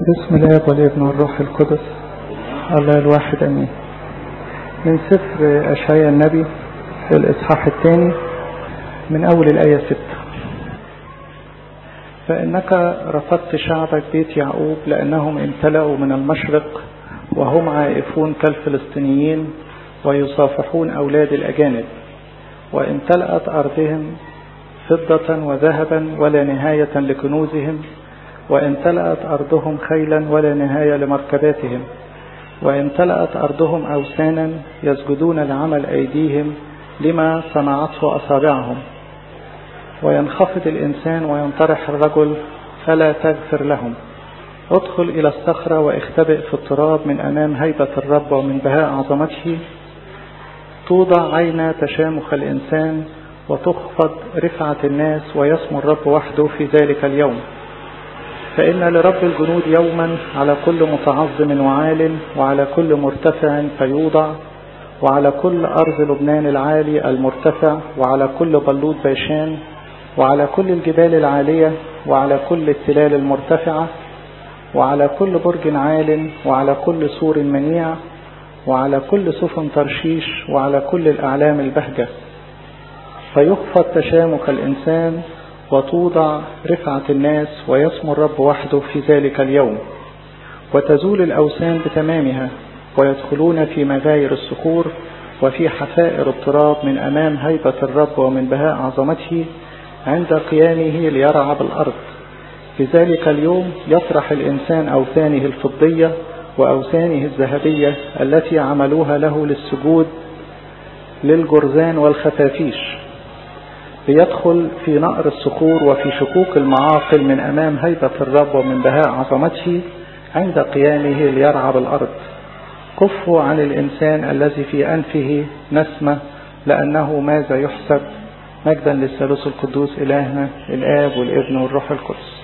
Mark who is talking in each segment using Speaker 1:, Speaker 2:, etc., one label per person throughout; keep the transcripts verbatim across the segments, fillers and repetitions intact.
Speaker 1: بسم الله والابن والروح القدس الله الواحد امين. من سفر اشعياء النبي في الاصحاح الثاني من اول الايه ستة. فانك رفضت شعبك بيت يعقوب لانهم امتلأوا من المشرق وهم عائفون كالفلسطينيين ويصافحون اولاد الاجانب، وامتلأت ارضهم فضة وذهبا ولا نهاية لكنوزهم، وامتلأت أرضهم خيلا ولا نهاية لمركباتهم، وامتلأت أرضهم أوثانا يسجدون لعمل أيديهم لما صنعته أصابعهم. وينخفض الإنسان وينطرح الرجل فلا تغفر لهم. ادخل إلى الصخرة واختبئ في التراب من أمام هيبة الرب ومن بهاء عظمته. توضع عين تشامخ الإنسان وتخفض رفعة الناس، ويسمو الرب وحده في ذلك اليوم. فإن لرب الجنود يوما على كل متعظم وعال، وعلى كل مرتفع فيوضع، وعلى كل أرض لبنان العالي المرتفع، وعلى كل بلوط باشان، وعلى كل الجبال العالية، وعلى كل التلال المرتفعة، وعلى كل برج عال، وعلى كل سور منيع، وعلى كل سفن ترشيش، وعلى كل الأعلام البهجة. فيخفض تشامخ الإنسان وتوضع رفعة الناس، ويسمو الرب وحده في ذلك اليوم. وتزول الأوثان بتمامها، ويدخلون في مغاير الصخور وفي حفائر التراب من أمام هيبة الرب ومن بهاء عظمته عند قيامه ليرعى بالأرض. في ذلك اليوم يطرح الإنسان أوثانه الفضية وأوثانه الذهبية التي عملوها له للسجود للجرذان والخفافيش، ليدخل في نأر الصخور وفي شقوق المعاقل من أمام هيبة الرب ومن بهاء عظمته عند قيامه ليرعى بالأرض. كفوا عن الإنسان الذي في أنفه نسمة، لأنه ماذا يحسب. مجدا للثالوث القدوس إلهنا الآب والابن والروح القدس.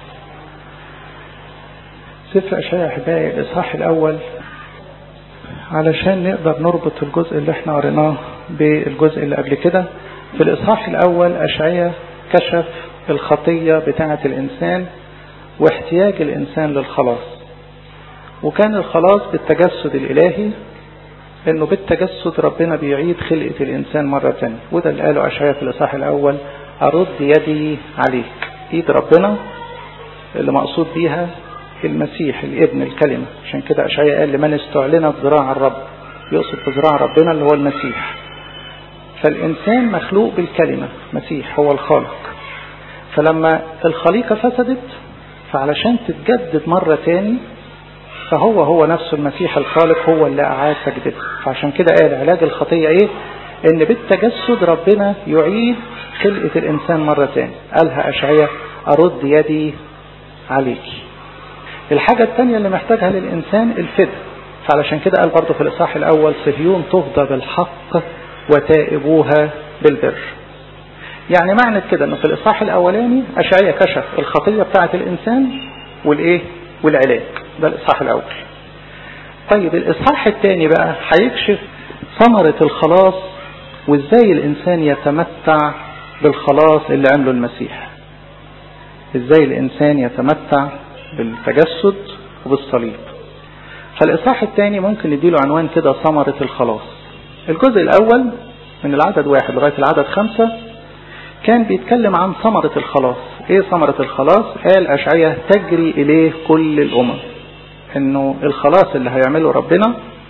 Speaker 1: سفر أشعياء أحبائي الإصحاح الأول، علشان نقدر نربط الجزء اللي احنا قريناه بالجزء اللي قبل كده. في الإصحاح الأول أشعياء كشف الخطية بتاعة الإنسان واحتياج الإنسان للخلاص، وكان الخلاص بالتجسد الإلهي، إنه بالتجسد ربنا بيعيد خلقة الإنسان مرة تانية. وده اللي قاله أشعياء في الإصحاح الأول: أرد يدي عليك. إيد ربنا اللي مقصود بيها المسيح الابن الكلمة. عشان كده أشعياء قال: لمن استعلنت ذراع الرب، يقصد بذراع ربنا اللي هو المسيح. فالإنسان مخلوق بالكلمة، مسيح هو الخالق. فلما الخليقة فسدت، فعلشان تتجدد مرة تاني، فهو هو نفسه المسيح الخالق هو اللي أعاد تجديدها. فعشان كده قال علاج الخطية إيه؟ إن بالتجسد ربنا يعيد خلقة الإنسان مرة تاني. قالها أشعياء: أرد يدي عليك. الحاجة الثانية اللي محتاجها للإنسان الفداء. فعلشان كده قال برضه في الإصحاح الأول: صهيون تفدى بالحق وتائبوها بالبر. يعني معنى كده انه في الاصحاح الاولاني اشعياء كشف الخطيه بتاعه الانسان والايه والعلاج. ده الاصحاح الاول. طيب الاصحاح الثاني بقى هيكشف ثمره الخلاص، وازاي الانسان يتمتع بالخلاص اللي عمله المسيح. ازاي الانسان يتمتع بالتجسد وبالصليب. فالاصحاح الثاني ممكن نديله عنوان كده: ثمره الخلاص. الجزء الأول من العدد واحد لغاية العدد خمسة كان بيتكلم عن ثمرة الخلاص. إيه ثمرة الخلاص؟ قال أشعياء: تجري إليه كل الأمم. إنه الخلاص اللي هيعمله ربنا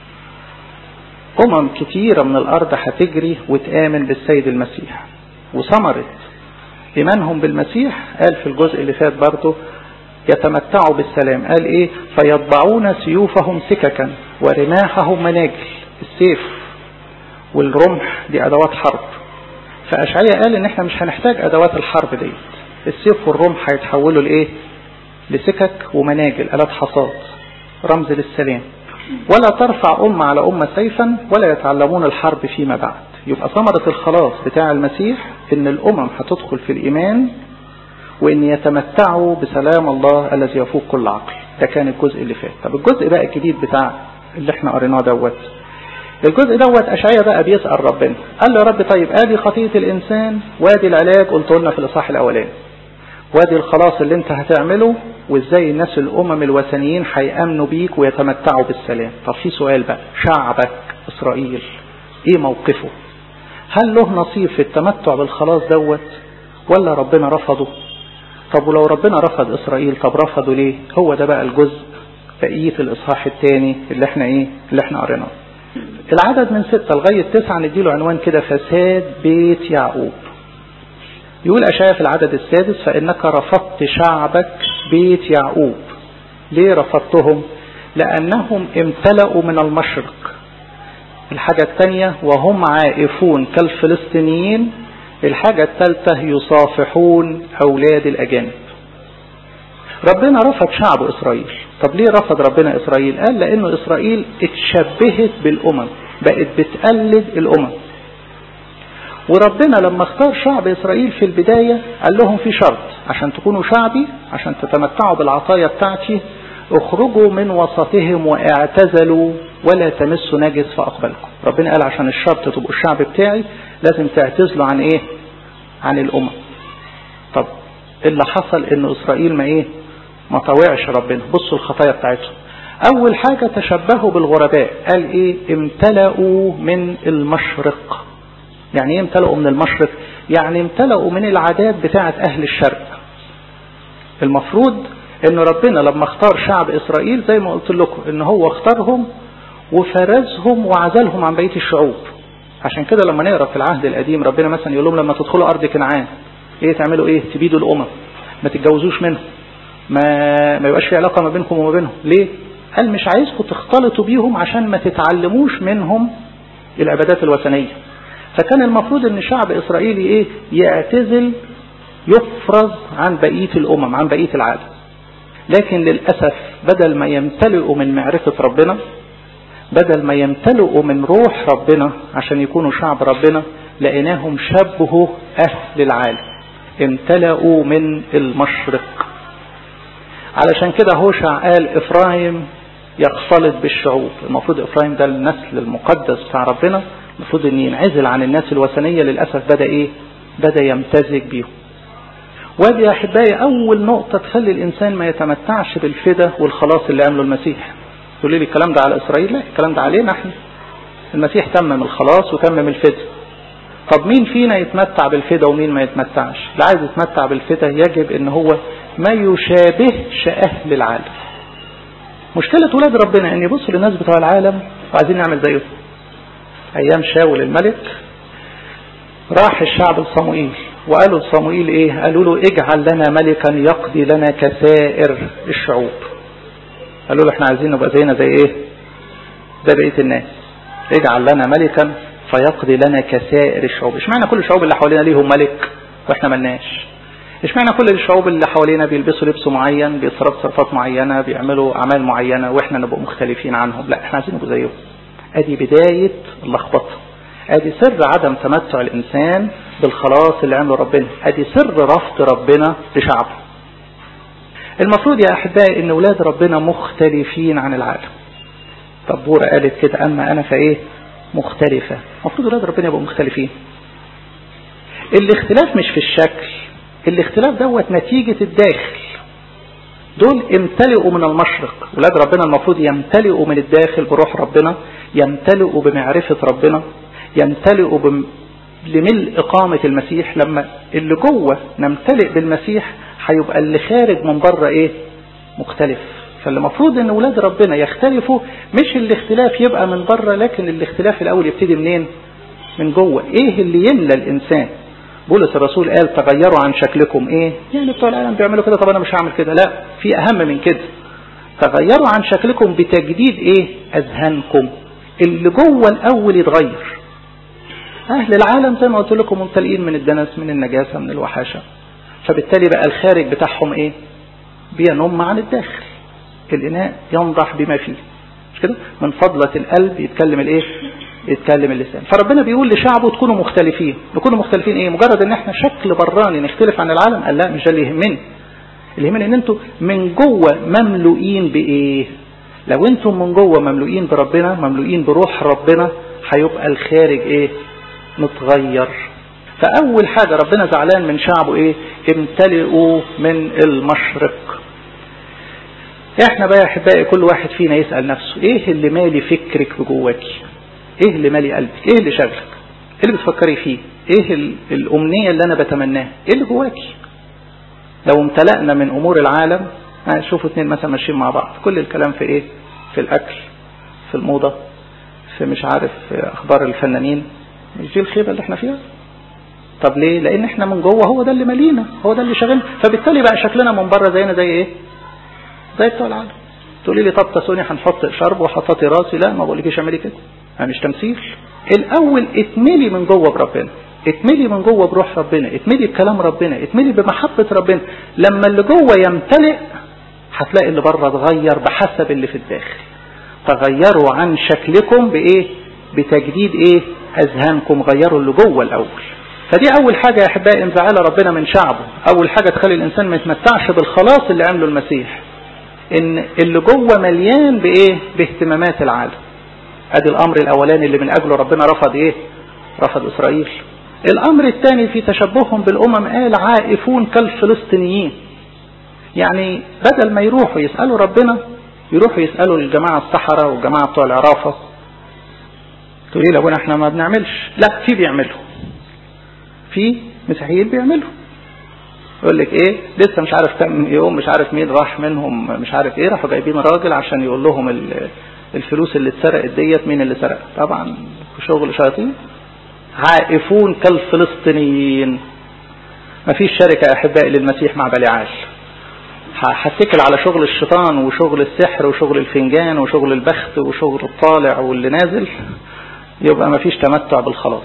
Speaker 1: أمم كتيرة من الأرض هتجري وتآمن بالسيد المسيح. وثمرة إيمانهم بالمسيح قال في الجزء اللي فات برضه: يتمتعوا بالسلام. قال إيه؟ فيطبعون سيوفهم سككا ورماحهم مناجل. السيف والرمح دي أدوات حرب. فأشعياء قال إن إحنا مش هنحتاج أدوات الحرب دي. السيف والرمح هيتحولوا لإيه؟ لسكك ومناجل، آلات حصاد، رمز للسلام. ولا ترفع أمة على أمة سيفا ولا يتعلمون الحرب فيما بعد. يبقى ثمرة الخلاص بتاع المسيح إن الأمم هتدخل في الإيمان، وإن يتمتعوا بسلام الله الذي يفوق كل عقل. ده كان الجزء اللي فات. طب الجزء بقى الجديد بتاع اللي احنا قريناه دوت، الجزء دوت أشعياء بقى بيسأل ربنا. قال له: يا رب طيب ادي خطية الإنسان، وادي العلاج قلت لنا في الإصحاح الأولاني، وادي الخلاص اللي انت هتعمله، وازاي الناس الامم الوثنيين هيامنوا بيك ويتمتعوا بالسلام. طب في سؤال بقى، شعبك اسرائيل ايه موقفه؟ هل له نصيب في التمتع بالخلاص دوت ولا ربنا رفضه؟ طب ولو ربنا رفض اسرائيل، طب رفضه ليه؟ هو ده بقى الجزء بقية الاصحاح الثاني اللي احنا ايه اللي احنا قريناه. العدد من ستة لغاية تسعة نديله عنوان كده، فساد بيت يعقوب. يقول أشعياء في العدد السادس: فإنك رفضت شعبك بيت يعقوب. ليه رفضتهم؟ لأنهم امتلأوا من المشرق. الحاجة الثانية: وهم عائفون كالفلسطينيين. الحاجة الثالثة: يصافحون أولاد الأجانب. ربنا رفض شعب إسرائيل. طب ليه رفض ربنا إسرائيل؟ قال لأنه إسرائيل اتشبهت بالأمم، بقت بتقلد الأمم. وربنا لما اختار شعب إسرائيل في البداية قال لهم في شرط: عشان تكونوا شعبي، عشان تتمتعوا بالعطايا بتاعتي، اخرجوا من وسطهم واعتزلوا ولا تمسوا نجس فأقبلكم. ربنا قال عشان الشرط تبقوا الشعب بتاعي لازم تعتزلوا عن ايه؟ عن الأمم. طب اللي حصل ان إسرائيل ما ايه؟ ما طوعش ربنا. بصوا الخطايا بتاعتهم. اول حاجة تشبهوا بالغرباء. قال ايه؟ امتلأوا من المشرق. يعني ايه امتلأوا من المشرق؟ يعني امتلأوا من العادات بتاعت اهل الشرق. المفروض ان ربنا لما اختار شعب اسرائيل زي ما قلت لكم ان هو اختارهم وفرزهم وعزلهم عن بقية الشعوب. عشان كده لما نقرأ في العهد القديم ربنا مثلا يقول لهم لما تدخلوا ارض كنعان ايه تعملوا؟ ايه؟ تبيدوا الامم، ما تتجوزوش منهم، ما ما يبقاش في علاقة ما بينكم وما بينهم. ليه؟ قال مش عايزكم تختلطوا بيهم عشان ما تتعلموش منهم العبادات الوثنية. فكان المفروض ان شعب اسرائيل ايه؟ يعتزل، يفرز عن بقية الامم، عن بقية العالم. لكن للأسف بدل ما يمتلئوا من معرفة ربنا، بدل ما يمتلئوا من روح ربنا عشان يكونوا شعب ربنا، لقيناهم شبهوا أهل العالم، امتلئوا من المشرق. علشان كده هوشع قال إفرايم يختلط بالشعوب. المفروض إفرايم ده النسل المقدس بتاع ربنا، المفروض ان ينعزل عن الناس الوثنية. للأسف بدأ ايه؟ بدأ يمتزج بيهم. ودي يا أحبائي أول نقطة تخلي الإنسان ما يتمتعش بالفدا والخلاص اللي عمله المسيح. تقول لي الكلام ده على إسرائيل؟ لا، الكلام ده علينا احنا. المسيح تمم الخلاص وتمم الفدا. طب مين فينا يتمتع بالفدا ومين ما يتمتعش؟ اللي عايز يتمتع بالفدا يجب ان هو ما يشابهش أهل العالم. مشكلة ولاد ربنا ان يبصوا للناس بتوع العالم وعايزين نعمل زيهم. أيام شاول الملك راح الشعب لصموئيل وقالوا لصموئيل ايه؟ قالوا له اجعل لنا ملكا يقضي لنا كسائر الشعوب. قالوا له احنا عايزين نبقى زينا زي ايه؟ زي بقية الناس. اجعل لنا ملكا فيقضي لنا كسائر الشعوب. اشمعنى كل الشعوب اللي حوالينا ليهم ملك واحنا ملناش؟ اشمعنى كل الشعوب اللي حوالينا بيلبسوا لبس معين، بيصرفوا صرفات معينة، بيعملوا اعمال معينة واحنا نبقى مختلفين عنهم؟ لا، احنا عايزين نبقى زيهم. ادي بداية اللخبطة، ادي سر عدم تمتع الانسان بالخلاص اللي عمله ربنا، ادي سر رفض ربنا لشعبه. المفروض يا احبائي ان اولاد ربنا مختلفين عن العالم. طبورة قالت كده: اما انا فايه؟ مختلفة. المفروض اولاد ربنا يبقوا مختلفين. الاختلاف مش في الشكل، الاختلاف دوت نتيجة الداخل. دول امتلئوا من المشرق. ولاد ربنا المفروض يمتلئوا من الداخل بروح ربنا، يمتلئوا بمعرفة ربنا، يمتلئوا بم... لملء إقامة المسيح. لما اللي جوه نمتلئ بالمسيح هيبقى اللي خارج من بره ايه؟ مختلف. فاللي مفروض ان ولاد ربنا يختلفوا، مش الاختلاف يبقى من بره، لكن الاختلاف الاول يبتدي منين؟ من جوه. ايه اللي يملى الانسان؟ بولس الرسول قال تغيروا عن شكلكم. ايه يعني بتوع العالم بيعملوا كده، طب انا مش هعمل كده. لا، في اهم من كده. تغيروا عن شكلكم بتجديد ايه؟ اذهانكم. اللي جوه الاول يتغير. اهل العالم زي ما قلت لكم ممتلئين من الدنس، من النجاسة، من الوحاشة. فبالتالي بقى الخارج بتاعهم ايه؟ بينم عن الداخل. الاناء ينضح بما فيه، مش كده؟ من فضلة القلب يتكلم الايه؟ يتكلم اللسان. فربنا بيقول لشعبه تكونوا مختلفين. نكونوا مختلفين ايه؟ مجرد ان احنا شكل براني نختلف عن العالم؟ قال لا، مش ده اللي يهمني. اللي يهمني ان انتوا من جوه مملوئين بايه؟ لو انتم من جوه مملوئين بربنا، مملوئين بروح ربنا، هيبقى الخارج ايه؟ متغير. فاول حاجة ربنا زعلان من شعبه ايه؟ امتلئوا من المشرق. احنا بقى يا احبائي كل واحد فينا يسأل نفسه ايه اللي مالي فكرك بجواكي؟ ايه اللي مالي قلبك؟ ايه اللي شغلك؟ ايه اللي بتفكري فيه؟ ايه الامنية اللي انا بتمناها؟ ايه اللي جواكي؟ لو امتلأنا من امور العالم، شوفوا اتنين مثلا ماشيين مع بعض، كل الكلام في ايه؟ في الاكل، في الموضة، في مش عارف في اخبار الفنانين. مش دي الخيبة اللي احنا فيها؟ طب ليه؟ لان احنا من جوه هو ده اللي مالينا، هو ده اللي شغلنا، فبالتالي بقى شكلنا من بره زينا زي ايه؟ زي بتوع العالم. تقولي لي طب تسوني هنحط شرب وحطاتي راسي، لا ما بقولكيش اعملي كده، انا مش تمثيل. الاول اتملي من جوه بربنا، اتملي من جوه بروح ربنا، اتملي بكلام ربنا، اتملي بمحبة ربنا. لما اللي جوه يمتلئ هتلاقي اللي بره اتغير بحسب اللي في الداخل. تغيروا عن شكلكم بايه؟ بتجديد ايه؟ اذهانكم. غيروا اللي جوه الاول. فدي اول حاجة يا احبائي انزعال ربنا من شعبه. اول حاجة تخلي الانسان ما يتمتعش بالخلاص اللي عمله المسيح، ان اللي جوه مليان بايه؟ باهتمامات العالم. ادي الامر الاولاني اللي من اجله ربنا رفض ايه؟ رفض اسرائيل. الامر الثاني في تشبههم بالامم، قال عائفون كالفلسطينيين. يعني بدل ما يروحوا يسألوا ربنا يروحوا يسألوا الجماعة الصحراء والجماعة بتوع العرافة. تقولي لي ابونا احنا ما بنعملش، لا في بيعملوا، في مسيحيين بيعملوا. يقول لك ايه؟ لسه مش عارف كم يوم، مش عارف مين راح منهم، مش عارف ايه، راحوا جايبين راجل عشان يقول لهم الفلوس اللي اتسرقت ديت مين اللي سرق. طبعا شغل شياطين. عائفون كالفلسطينيين. مفيش شركة يا احبائي للمسيح مع بليعال. هتكل على شغل الشيطان وشغل السحر وشغل الفنجان وشغل البخت وشغل الطالع واللي نازل، يبقى مفيش تمتع بالخلاص.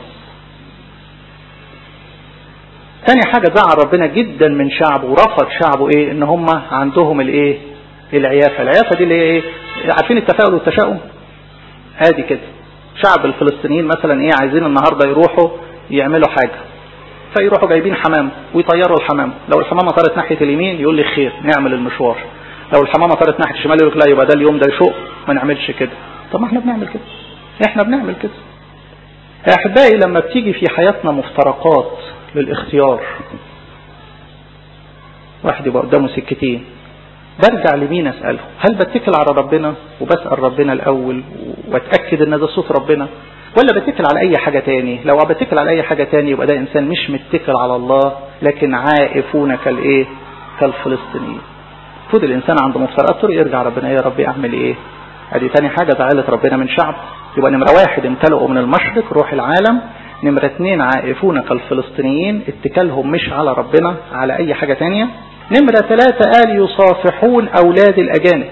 Speaker 1: تاني حاجة زعل ربنا جدا من شعبه ورفض شعبه ايه؟ ان هم عندهم الايه؟ العيافة. العيافة دي اللي هي ايه؟ عارفين التفاؤل والتشاؤم؟ ادي كده شعب الفلسطينيين مثلا ايه؟ عايزين النهاردة يروحوا يعملوا حاجة، فيروحوا جايبين حمام ويطيروا الحمام. لو الحمامة طارت ناحية اليمين يقول لي خير نعمل المشوار، لو الحمامة طارت ناحية الشمال يقول لك لا يبقى ده اليوم ده يشوق ما نعملش كده. طب ما احنا بنعمل كده، احنا بنعمل كده يا احبائي. لما بتيجي في حياتنا مفترقات للاختيار، واحد يبقى قدامه سكتين، برجع لمين اسأله؟ هل بتكل على ربنا وبسأل ربنا الاول واتأكد ان ده صوت ربنا، ولا بتكل على اي حاجة تاني؟ لو بتكل على اي حاجة تاني يبقى ده انسان مش متكل على الله، لكن عائفون كالايه؟ كالفلسطينيين. فضل الانسان عنده مفترقات طرق يرجع ربنا، يا ربي اعمل ايه؟ ادي تاني حاجة زعلت ربنا من شعب. يبقى نمرة واحد امتلئوا من المشرق روح العالم. نمرة اتنين عائفون كالفلسطينيين، اتكالهم مش على ربنا، على اي حاجة تانية. نمرة ثلاثة قال يصافحون اولاد الاجانب.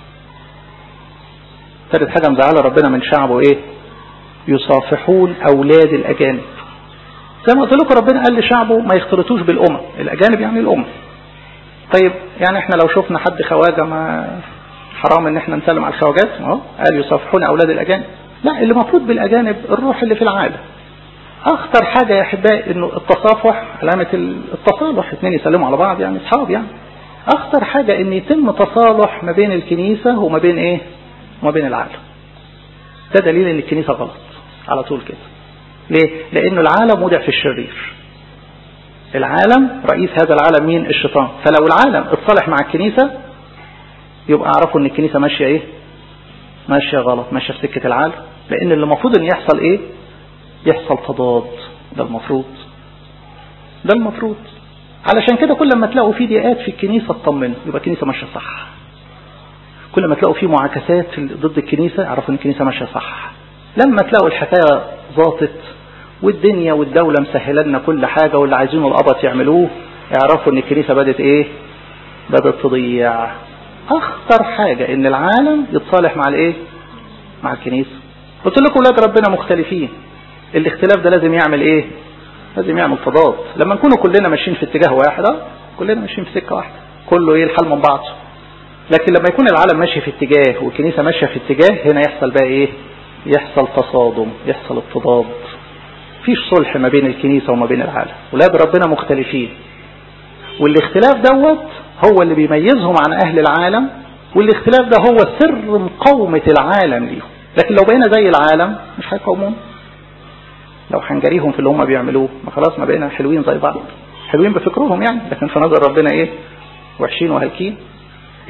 Speaker 1: ثالث حاجة مزعلة ربنا من شعبه ايه؟ يصافحون اولاد الاجانب. زي ما قلت لكم ربنا قال لشعبه ما يختلطوش بالامم. الاجانب يعني الامم. طيب يعني احنا لو شفنا حد خواجة ما حرام ان احنا نسلم على الخواجات؟ اهو قال يصافحون اولاد الاجانب. لا، اللي مفروض بالاجانب الروح اللي في العالم. اخطر حاجة يا احبائي انه التصافح علامة التصالح، اثنين يسلموا على بعض يعني اصحاب يعني. اخطر حاجة ان يتم تصالح ما بين الكنيسة وما بين ايه؟ وما بين العالم. ده دليل ان الكنيسة غلط على طول كده. ليه؟ لانه العالم وضع في الشرير. العالم رئيس هذا العالم مين؟ الشيطان. فلو العالم اتصالح مع الكنيسة يبقى اعرفوا ان الكنيسة ماشية ايه؟ ماشية غلط، ماشية في سكة العالم. لان اللي المفروض ان يحصل ايه؟ يحصل تضاد. ده المفروض، ده المفروض. علشان كده كل ما تلاقوا في ضيقات في الكنيسة اطمنوا، يبقى الكنيسة ماشية صح. كل ما تلاقوا في معاكسات ضد الكنيسة اعرفوا ان الكنيسة ماشية صح. لما تلاقوا الحكاية ضاطت والدنيا والدولة مسهلة لنا كل حاجة واللي عايزينه القبط يعملوه، اعرفوا ان الكنيسة بدت ايه؟ بدت تضيع. اخطر حاجة ان العالم يتصالح مع الايه؟ مع الكنيسة. قلت لكم ولاد ربنا مختلفين، الاختلاف ده لازم يعمل ايه؟ لازم يعمل تضاد. لما نكونوا كلنا ماشيين في اتجاه واحد، كلنا ماشيين في سكة واحدة، كله ايه الحال من بعضه. لكن لما يكون العالم ماشي في اتجاه والكنيسة ماشية في اتجاه، هنا يحصل بقى ايه؟ يحصل تصادم، يحصل اضطهاد. فيش صلح ما بين الكنيسة وما بين العالم. ولاد ربنا مختلفين، والاختلاف دوت هو اللي بيميزهم عن اهل العالم، والاختلاف ده هو سر مقاومة العالم ليهم. لكن لو بقينا زي العالم مش هيقاومون. لو هنجريهم في اللي هم بيعملوه ما خلاص ما بقينا حلوين زي بعض، حلوين بفكرهم يعني، لكن في نظر ربنا ايه؟ وحشين وهلكين.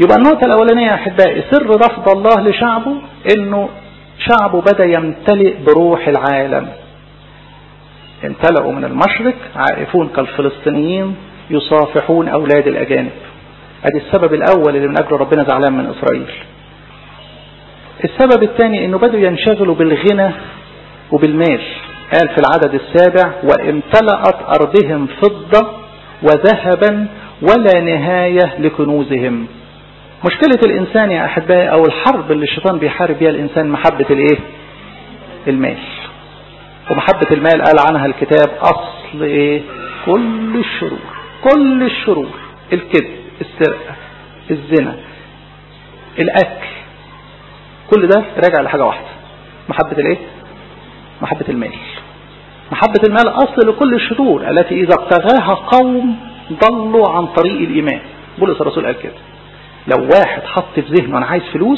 Speaker 1: يبقى النقطة الأولانية يا أحبائي سر رفض الله لشعبه إنه شعبه بدأ يمتلئ بروح العالم. امتلأوا من المشرق عائفون كالفلسطينيين يصافحون أولاد الأجانب. ادي السبب الأول اللي من أجله ربنا زعلان من إسرائيل. السبب الثاني إنه بدأوا ينشغلوا بالغنى وبالمال. قال في العدد السابع وامتلأت أرضهم فضة وذهبا ولا نهاية لكنوزهم. مشكلة الإنسان يا أحبائي أو الحرب اللي الشيطان بيحارب بها الإنسان محبة الإيه؟ المال. ومحبة المال قال عنها الكتاب أصل إيه؟ كل الشرور. كل الشرور، الكذب، السرقة، الزنا، الأكل، كل ده راجع لحاجة واحدة، محبة الإيه؟ محبة المال. محبة المال أصل لكل الشرور التي إذا ابتغاها قوم ضلوا عن طريق الإيمان. بولس الرسول قال كده، لو واحد حط في ذهنه أنا عايز فلوس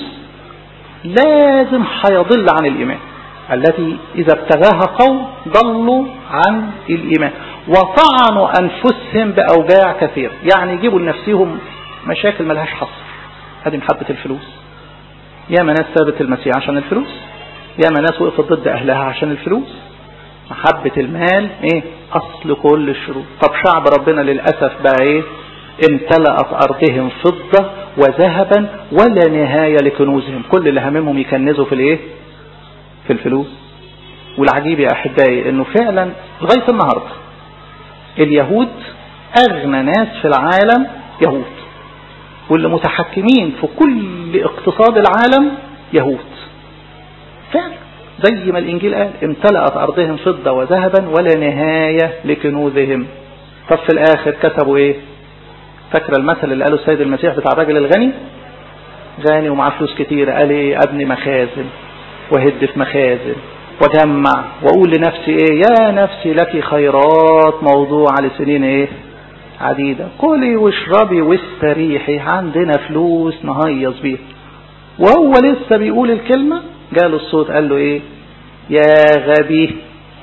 Speaker 1: لازم هيضل عن الإيمان. التي إذا ابتغاها قوم ضلوا عن الإيمان وطعنوا أنفسهم بأوجاع كثير. يعني يجيبوا لنفسهم مشاكل ملهاش حصر. هذه محبة الفلوس. يا ناس سابت المسيح عشان الفلوس، يا ناس وقفت ضد أهلها عشان الفلوس. محبة المال إيه؟ أصل كل الشرور. طب شعب ربنا للأسف بقى إيه؟ امتلأت أرضهم فضة وذهبا ولا نهاية لكنوزهم. كل اللي هممهم يكنزوا في الإيه؟ في الفلوس. والعجيب يا أحبائي إنه فعلا لغاية النهاردة اليهود أغنى ناس في العالم يهود، واللي متحكمين في كل اقتصاد العالم يهود فعلا، زي ما الإنجيل قال امتلأت أرضهم فضة وذهبا ولا نهاية لكنوزهم. طب في الآخر كسبوا إيه؟ فاكر المثل اللي قاله السيد المسيح بتاع الراجل الغني؟ غني ومعاه فلوس كتير، قال إيه؟ أبني مخازن وهد في مخازن وجمع وأقول لنفسي إيه؟ يا نفسي لك خيرات موضوعة لسنين إيه؟ عديدة، كلي واشربي واستريحي، عندنا فلوس نهيص بيها. وهو لسه بيقول الكلمة جاله الصوت قال له إيه؟ يا غبي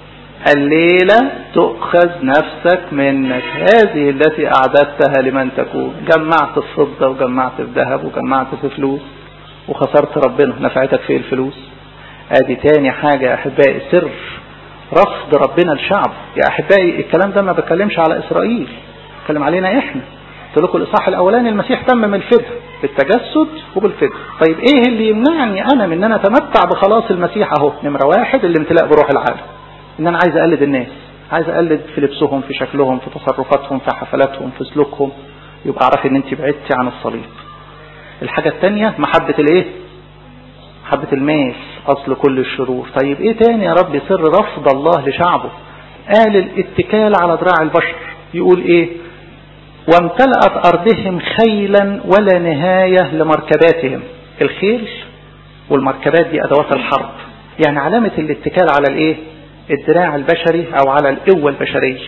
Speaker 1: الليلة تؤخذ نفسك منك، هذه التي أعددتها لمن تكون. جمعت الفضة وجمعت الذهب وجمعت في فلوس وخسرت ربنا. نفعتك في الفلوس. ادي تاني حاجة يا أحبائي سر رفض ربنا الشعب. يا أحبائي الكلام ده ما بتكلمش على إسرائيل، بتكلم علينا إحنا. قلت لكم الإصحاح الأولاني المسيح تمم الفداء بالتجسد وبالفداء. طيب إيه اللي يمنعني أنا من أن أنا أتمتع بخلاص المسيح؟ أهو نمرة واحد الامتلاء بروح العالم. إن أنا عايز أقلد الناس، عايز أقلد في لبسهم، في شكلهم، في تصرفاتهم، في حفلاتهم، في سلوكهم. يبقى عارف إن أنت بعدتي عن الصليب. الحاجة الثانية محبة الإيه؟ محبة المال أصل كل الشرور. طيب إيه تاني يا رب سر رفض الله لشعبه؟ قال الاتكال على ذراع البشر. يقول إيه؟ وامتلأت أرضهم خيلا ولا نهاية لمركباتهم. الخيل والمركبات دي أدوات الحرب، يعني علامة الاتكال على الإيه؟ الدراع البشري أو على القوة البشرية.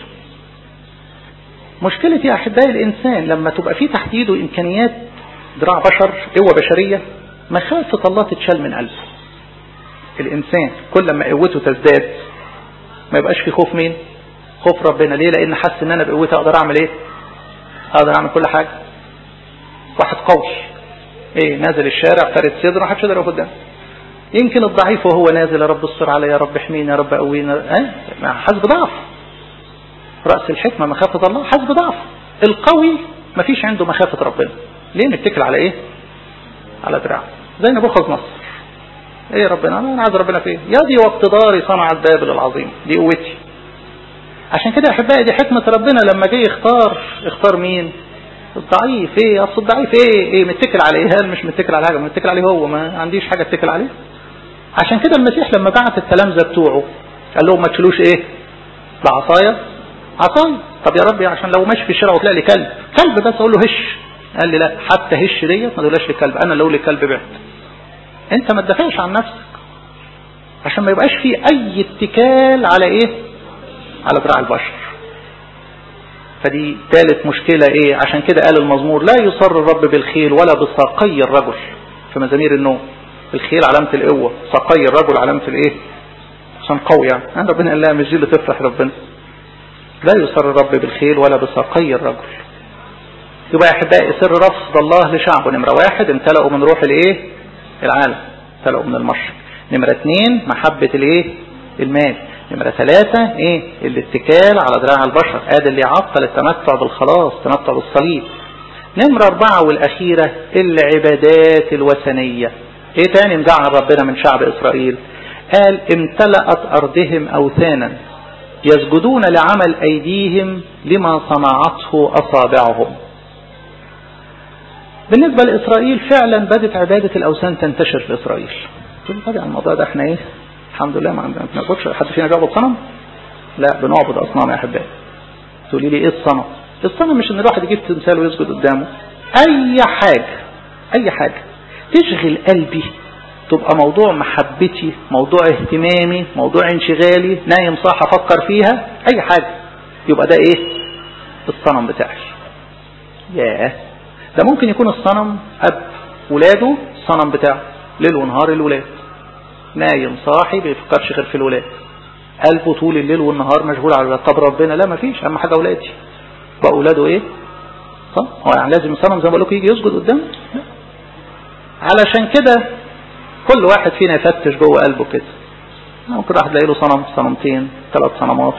Speaker 1: مشكلة يا أحبائي الإنسان لما تبقى فيه تحت يده إمكانيات دراع بشر، قوة بشرية، مخافة الله تتشال من قلبه. الإنسان كل ما قوته تزداد ما يبقاش في خوف مين؟ خوف ربنا. ليه؟ لأن حس إن أنا بقوتي أقدر أعمل إيه؟ أقدر أعمل كل حاجة. واحد قوي إيه نازل الشارع فارد صدره محدش يقدر يقف قدامه. يمكن الضعيف وهو نازل يا رب استر علي، يا رب احميني، يا رب قوينا، أه؟ حسب ضعف. رأس الحكمة مخافة الله، حسب ضعف. القوي ما فيش عنده مخافة ربنا. ليه؟ متكل على إيه؟ على دراعه. زي نبوخذ نصر. ايه ربنا؟ انا عايز ربنا في ايه؟ يدي واقتداري صنعت بابل العظيم، دي قوتي. عشان كده يا احبائي دي حكمة ربنا لما جه يختار، اختار مين؟ الضعيف. ايه اصل الضعيف ايه؟ ايه متكل على ايه؟ هل مش متكل على حاجه؟ متكل عليه هو، ما عنديش حاجه اتكل عليه. عشان كده المسيح لما بعت التلامذه بتوعه قال لهم ما تشيلوش ايه؟ بعصايه عصايه. طب يا ربي عشان لو ماشي في الشارع وطلع لي كلب كلب بس اقول له هش. قال لي لا، حتى هش ديت ما تقولهاش للكلب، انا لو للكلب بعت. انت ما تدافعش عن نفسك عشان ما يبقاش في اي اتكال على ايه؟ على ذراع البشر. فدي ثالث مشكلة ايه؟ عشان كده قال المزمور لا يصر الرب بالخيل ولا بساقي الرجل في مزامير النوم. الخيل علامة القوة، ساقي الرجل علامة الايه؟ عشان قوي يعني. يعني ربنا قال لها مش دي اللي تفرح ربنا. لا يصر الرب بالخيل ولا بساقي الرجل. يبقى يا احبائي سر رفض الله لشعبه: نمرة واحد امتلأوا من روح الايه؟ العالم، امتلأوا من المشرق. نمرة اثنين محبة الايه؟ المال. نمرة ثلاثة ايه؟ الاتكال على ذراع البشر، ادي اللي يعطل التمتع بالخلاص، التمتع بالصليب. نمرة اربعة والاخيرة العبادات الوثنية. ايه تاني مزعل ربنا من شعب اسرائيل؟ قال امتلأت ارضهم اوثانا يسجدون لعمل ايديهم لما صنعته اصابعهم. بالنسبة لإسرائيل فعلا بدت عبادة الأوثان تنتشر في إسرائيل. تقول لي طبعا الموضوع ده احنا ايه؟ الحمد لله ما بنعبدش، حد فينا بيعبد صنم؟ لا بنعبد أصنام يا أحبائي. تقولي لي ايه الصنم؟ الصنم مش ان الواحد يجيب تمثال ويسجد قدامه. أي حاجة أي حاجة تشغل قلبي، تبقى موضوع محبتي، موضوع اهتمامي، موضوع انشغالي، نايم صاح أفكر فيها، أي حاجة يبقى ده ايه؟ الصنم بتاعي. ياه، ده ممكن يكون الصنم أب ولاده الصنم بتاعه، ليل ونهار الولاد، نايم صاحي بيفكرش غير في الولاد، قلبه طول الليل والنهار مشغول على طب ربنا. لا مفيش، أهم حاجة ولادي. بقى ولاده ايه؟ صح؟ هو يعني لازم الصنم زي ما بقول لكم يجي يسجد قدامه؟ لا. علشان كده كل واحد فينا يفتش جوه قلبه كده. ممكن واحد لاقي له صنم، صنمتين، ثلاث صنمات.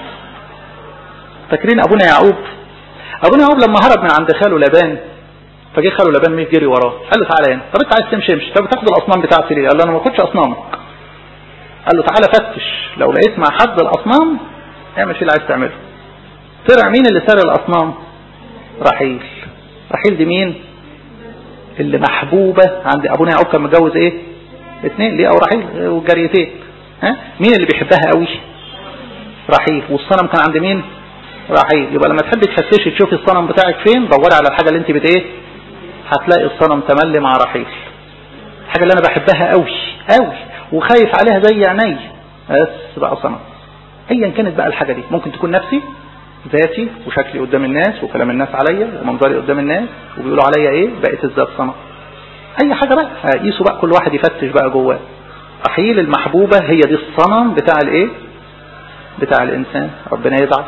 Speaker 1: فاكرين ابونا يعقوب؟ ابونا يعقوب لما هرب من عند خاله لابان، فجي خاله لابان مية جري وراه، قال له تعالى هنا. طب انت عايز تمشي امشي، طب بتاخد الاصنام بتاعتي ليه؟ قال له انا ما باخدش اصنامك. قال له تعالى فتش، لو لقيت مع حد الاصنام اعمل فيه اللي عايز تعمله. طلع مين اللي سرق الاصنام؟ رحيل. رحيل دي مين؟ اللي محبوبه عند ابونا يعقوب. كان متجوز ايه؟ اثنين، ليه او رحيل وجاريتين. ها مين اللي بيحبها قوي؟ رحيل. والصنم كان عند مين؟ رحيل. يبقى لما تحبي تفتشي تشوفي الصنم بتاعك فين، دوري على الحاجه اللي انت بت ايه، هتلاقي الصنم تملي مع رحيل. الحاجه اللي انا بحبها قوي قوي وخايف عليها زي عيني، بس بقى صنم. ايا كانت بقى الحاجه دي، ممكن تكون نفسي، ذاتي، وشكلي قدام الناس، وكلام الناس عليا، ومنظري قدام الناس، وبيقولوا عليا ايه، بقيت الذات صنم. اي حاجه بقى قيسوا بقى، كل واحد يفتش بقى جواه. رحيل المحبوبه هي دي الصنم بتاع الايه؟ بتاع الانسان. ربنا يزعل.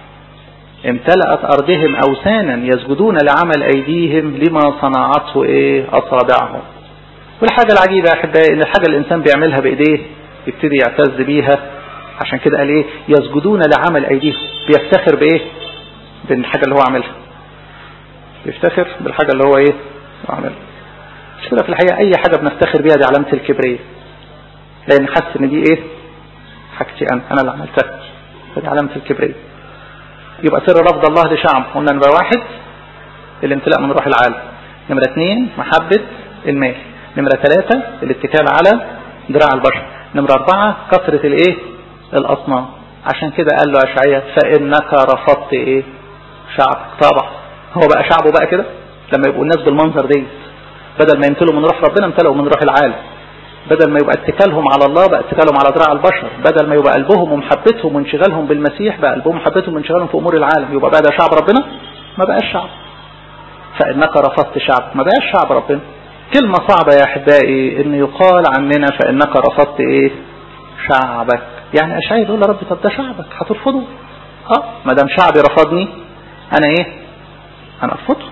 Speaker 1: امتلأت أرضهم أوثانا يسجدون لعمل أيديهم لما صنعته إيه؟ أصابعهم. والحاجة العجيبة يا أحبائي إن الحاجة الإنسان بيعملها بإيديه يبتدي يعتز بيها. عشان كده قال إيه؟ يسجدون لعمل أيديهم. بيفتخر بإيه؟ بالحاجة اللي هو عملها. بيفتخر بالحاجة اللي هو إيه؟ عملها. مش كده في الحقيقة أي حاجة بنفتخر بيها دي علامة الكبرياء. لأن حس إن دي إيه؟ حاجتي أنا أنا اللي عملتها. فدي علامة الكبرياء. يبقى سر رفض الله لشعب قلنا نمرة واحد الامتلاء من روح العالم. نمرة اثنين محبة المال. نمرة ثلاثة الاتكال على ذراع البشر. نمرة أربعة كثرة الايه؟ الأصنام. عشان كده قال له أشعياء فإنك رفضت ايه؟ شعبك. طبعا هو بقى شعبه بقى كده لما يبقوا الناس بالمنظر دي، بدل ما يمتلوا من روح ربنا امتلوا من روح العالم. بدل ما يبقى اتكالهم على الله بقى اتكالهم على ذراع البشر. بدل ما يبقى قلبهم ومحبتهم وانشغالهم بالمسيح بقى قلبهم ومحبتهم وانشغالهم في امور العالم. يبقى بقى ده شعب ربنا؟ ما بقاش شعب. فانك رفضت شعب، ما بقاش شعب ربنا. كلمة صعبة يا احبائي ان يقال عننا فانك رفضت ايه؟ شعبك. يعني اشعياء يقول يا رب طب ده شعبك هترفضه؟ اه ما دام شعبي رفضني انا ايه؟ انا ارفضه.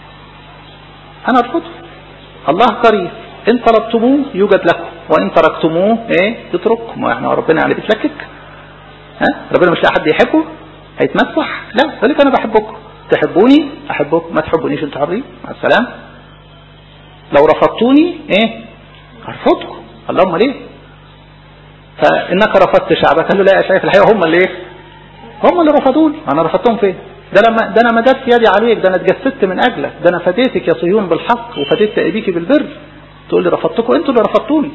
Speaker 1: انا ارفضه. الله قريب، ان طلبتموه يوجد لكم وان تركتموه ايه؟ يترككم. احنا ربنا يعني بيتلكك؟ ها ربنا مش لاقي حد يحبه هيتمسح؟ لا، ذلك انا بحبكم. تحبوني احبكم، ما تحبونيش انتوا حرين مع السلام. لو رفضتوني ايه؟ ارفضكم. اللهم ليه؟ فانك رفضت شعبك. قال له لا يا شايف الحقيقه هم اللي ايه؟ هم اللي رفضوني. انا رفضتهم فين؟ ده لما ده انا مددت يدي عليك، ده انا اتجسدت من اجلك، ده انا فديتك يا صهيون بالحق وفديت ايديك بالبر. تقول لي رفضتكم؟ انتوا اللي رفضتوني.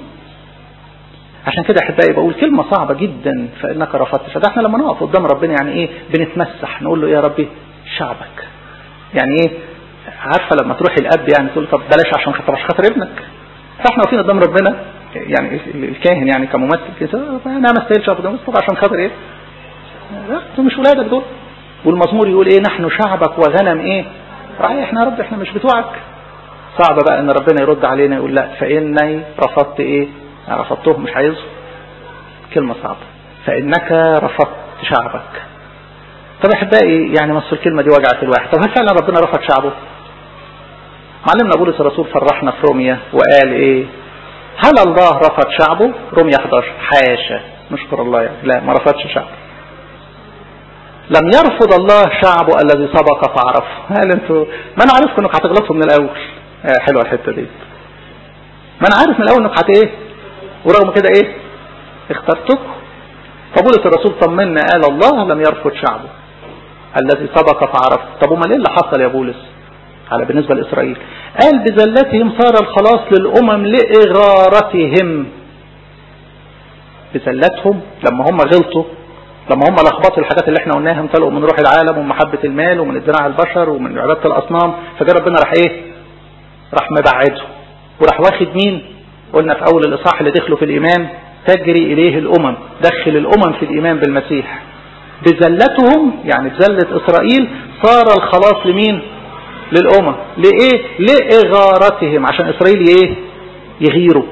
Speaker 1: عشان كده احبائي بقول كلمه صعبه جدا فانك رفضت. فده احنا لما نقف قدام ربنا يعني ايه؟ بنتمسح نقول له يا ربي شعبك. يعني ايه؟ عارفه لما تروحي الاب يعني تقول طب بلاش عشان خاطر عشان خاطر ابنك. فاحنا واقفين قدام ربنا يعني الكاهن يعني كممثل كده انا ما استاهلش ابدا، بس طب عشان خاطر ايه؟ لا انتوا مش ولادك دول. والمزمور يقول ايه؟ نحن شعبك وغنم ايه؟ راعي. احنا يا رب احنا مش بتوعك. صعب بقى ان ربنا يرد علينا يقول لا فاني رفضت ايه؟ يعني رفضتهم مش عايزه. كلمه صعبه. فانك رفضت شعبك. طب احبائي يعني مصر الكلمه دي وجعت الواحد. طب هل فعلا ربنا رفض شعبه؟ معلمنا بولس الرسول فرحنا في روميا وقال ايه؟ هل الله رفض شعبه؟ روميا احد عشر. حاشا، نشكر الله يعني. لا، ما رفضش شعبه. لم يرفض الله شعبه الذي سبق فعرفه. قال انتوا ما انا عارفكم انك هتغلطوا من الاول. آه حلوه الحته دي. ما انا عارف من الاول انك هت ايه، ورغم كده ايه اخترتكم. فبولس الرسول طمنا قال الله لم يرفض شعبه الذي سبق فعرفه. طب امال ايه اللي حصل يا بولس على بالنسبه لاسرائيل؟ قال بذلتهم صار الخلاص للامم لاغارتهم. بذلتهم لما هم غلطوا، لما هم لخبطوا الحاجات اللي احنا قلناها، امتلئوا من روح العالم ومن محبه المال ومن ادراع البشر ومن عباده الاصنام، فجاء ربنا راح ايه؟ راح مبعده وراح واخد مين؟ قلنا في اول الاصحاح اللي دخلوا في الايمان تجري اليه الامم، دخل الامم في الايمان بالمسيح. بذلتهم يعني بذلة اسرائيل صار الخلاص لمين؟ للامم. لايه؟ لاغارتهم، عشان اسرائيل ايه؟ يغيروا.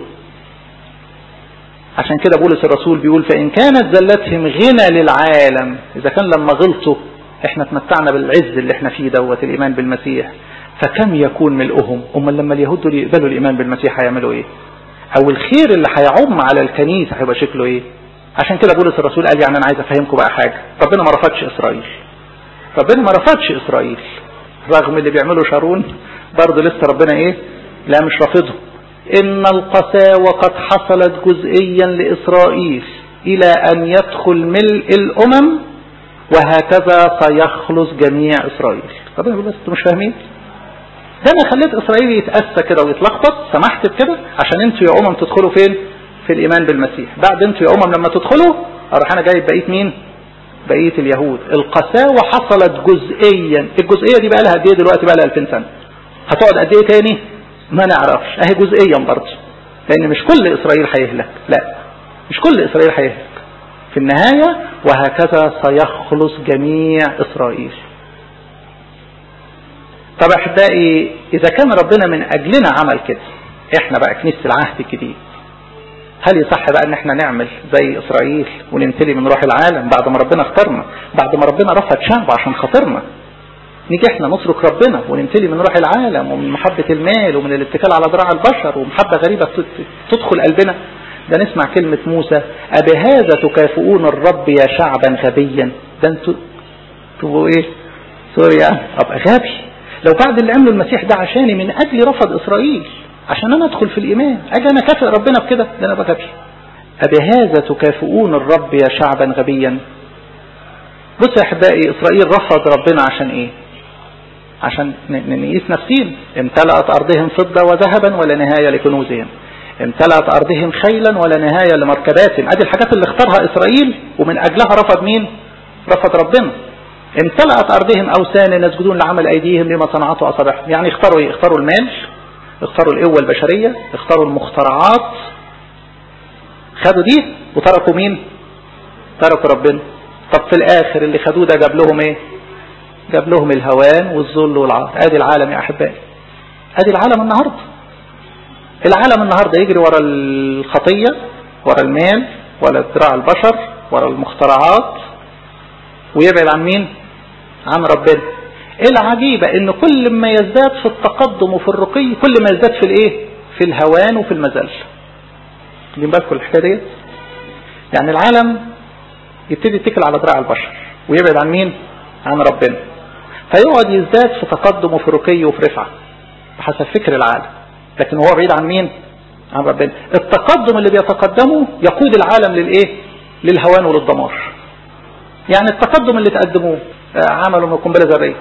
Speaker 1: عشان كده بولس الرسول بيقول فإن كانت زلتهم غنى للعالم، إذا كان لما غلطوا احنا تمتعنا بالعز اللي احنا فيه دوت الإيمان بالمسيح، فكم يكون ملؤهم؟ أما لما اليهود دول يقبلوا الإيمان بالمسيح هيعملوا إيه؟ أو الخير اللي هيعم على الكنيسة هيبقى شكله إيه؟ عشان كده بولس الرسول قال يعني أنا عايز أفهمكم بقى حاجة، ربنا ما رفضش إسرائيل. ربنا ما رفضش إسرائيل رغم اللي بيعمله شارون، برضه لسه ربنا إيه؟ لا مش رافضه. إن القساوة قد حصلت جزئيا لإسرائيل إلى أن يدخل ملء الأمم وهكذا سيخلص جميع إسرائيل. طب أنا بقول بس أنتوا مش فاهمين؟ ده أنا خليت إسرائيل يتأسى كده ويتلخبط، سمحت بكده عشان أنتوا يا أمم تدخلوا فين؟ في الإيمان بالمسيح. بعد أنتوا يا أمم لما تدخلوا أروح أنا جايب بقية مين؟ بقية اليهود. القساوة حصلت جزئيا. الجزئية دي بقى لها قد إيه دلوقتي؟ بقى لها ألفين سنة. هتقعد قد إيه تاني؟ ما نعرفش. اهي جزئيا برضه، لان مش كل اسرائيل هيهلك. لا، مش كل اسرائيل هيهلك في النهاية، وهكذا سيخلص جميع اسرائيل. طب احبائي، اذا كان ربنا من اجلنا عمل كده، احنا بقى كنيسة العهد الجديد، هل يصح بقى ان احنا نعمل زي اسرائيل ونمتلي من روح العالم بعد ما ربنا اختارنا، بعد ما ربنا رفض شعبه عشان خاطرنا؟ نيجي احنا نترك ربنا ونمتلي من روح العالم ومن محبة المال ومن الاتكال على ذراع البشر ومحبة غريبة تدخل قلبنا؟ ده نسمع كلمة موسى أبهذا تكافئون الرب يا شعبا غبيا. ده انتوا تبقوا ايه؟ سوري يعني ابقى غبي لو بعد اللي عمله المسيح ده عشاني من اجل رفض اسرائيل عشان انا ادخل في الايمان اجي انا كافئ ربنا بكده؟ ده انا ابقى غبي. أبهذا تكافئون الرب يا شعبا غبيا. بص يا احبائي، اسرائيل رفض ربنا عشان ايه؟ عشان نقيس نفسين. امتلأت أرضهم فضة وذهبا ولا نهاية لكنوزهم، امتلأت أرضهم خيلا ولا نهاية لمركباتهم. ادي الحاجات اللي اختارها إسرائيل ومن أجلها رفض مين؟ رفض ربنا. امتلأت أرضهم أوثانا يسجدون لعمل أيديهم لما صنعته أصابعهم. يعني اختاروا ايه؟ اختاروا المال، اختاروا القوة البشرية، اختاروا المخترعات، خدوا دي وتركوا مين؟ تركوا ربنا. طب في الآخر اللي خدوه ده جاب لهم ايه؟ جاب لهم الهوان والذل والعار. ادي العالم يا احبائي، ادي العالم النهارده. العالم النهارده يجري ورا الخطيه، ورا المال، ورا ذراع البشر، ورا المخترعات، ويبعد عن مين؟ عن ربنا. العجيبه ان كل ما يزداد في التقدم وفي الرقي كل ما يزداد في الايه؟ في الهوان وفي المذل. خدين بالكم الحكايه دي؟ يعني العالم يبتدي يتكل على ذراع البشر ويبعد عن مين؟ عن ربنا، فيقعد يزداد في تقدم وفي رقي وفي رفعه بحسب فكر العالم، لكن هو بعيد عن مين؟ عن ربنا. التقدم اللي بيتقدمه يقود العالم للايه؟ للهوان وللدمار. يعني التقدم اللي تقدموه عملوا من قنبله ذريه،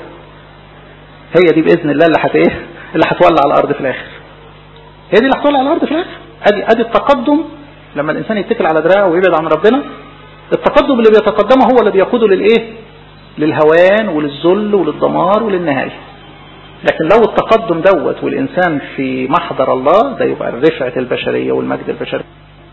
Speaker 1: هي دي باذن الله اللي هت ايه؟ اللي هتولع على الارض في الاخر. هي دي اللي هتولع على الارض في الاخر. ادي ادي التقدم لما الانسان يتكل على دراعه ويبعد عن ربنا. التقدم اللي بيتقدمه هو اللي بيقوده للايه؟ للهوان وللذل وللدمار وللنهايه. لكن لو التقدم دوت والإنسان في محضر الله ده يبقى الرفعة البشرية والمجد البشري.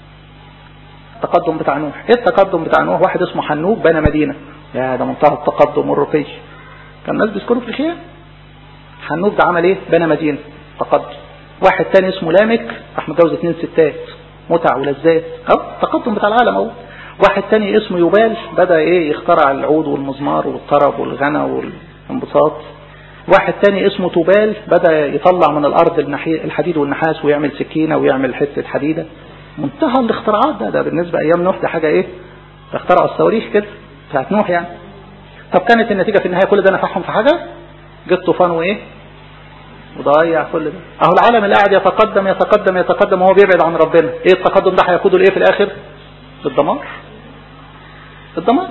Speaker 1: التقدم بتاع نوح، ايه التقدم بتاع نوح؟ واحد اسمه حنوك بنى مدينة، يا ده منتهى التقدم والرقي. كان الناس بيذكروا في الخيام. حنوك ده عمل ايه؟ بنى مدينة، تقدم. واحد تاني اسمه لامك راح متجوز اتنين ستات، متع ولذات، اهو التقدم بتاع العالم اهو. واحد تاني اسمه يوبال بدأ ايه؟ يخترع العود والمزمار والطرب والغنى والانبساط. واحد تاني اسمه توبال بدأ يطلع من الأرض الحديد والنحاس ويعمل سكينة ويعمل حتة حديدة. منتهى الاختراعات ده ده بالنسبة أيام نوح ده حاجة إيه؟ اخترعوا الصواريخ كده بتاعت نوح يعني. طب كانت النتيجة في النهاية كل ده نفعهم في حاجة؟ جت طوفان وإيه؟ وضيع كل ده. أهو العالم اللي قاعد يتقدم يتقدم يتقدم وهو بيبعد عن ربنا. إيه التقدم ده هيقوده لإيه في الآخر؟ للدمار. الدمار.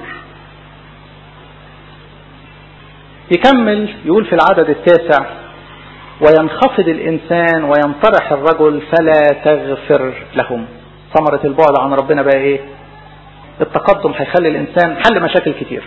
Speaker 1: يكمل يقول في العدد التاسع: وينخفض الإنسان وينطرح الرجل فلا تغفر لهم. ثمرة البعد عن ربنا بقى إيه؟ التقدم هيخلي الإنسان حل مشاكل كتير.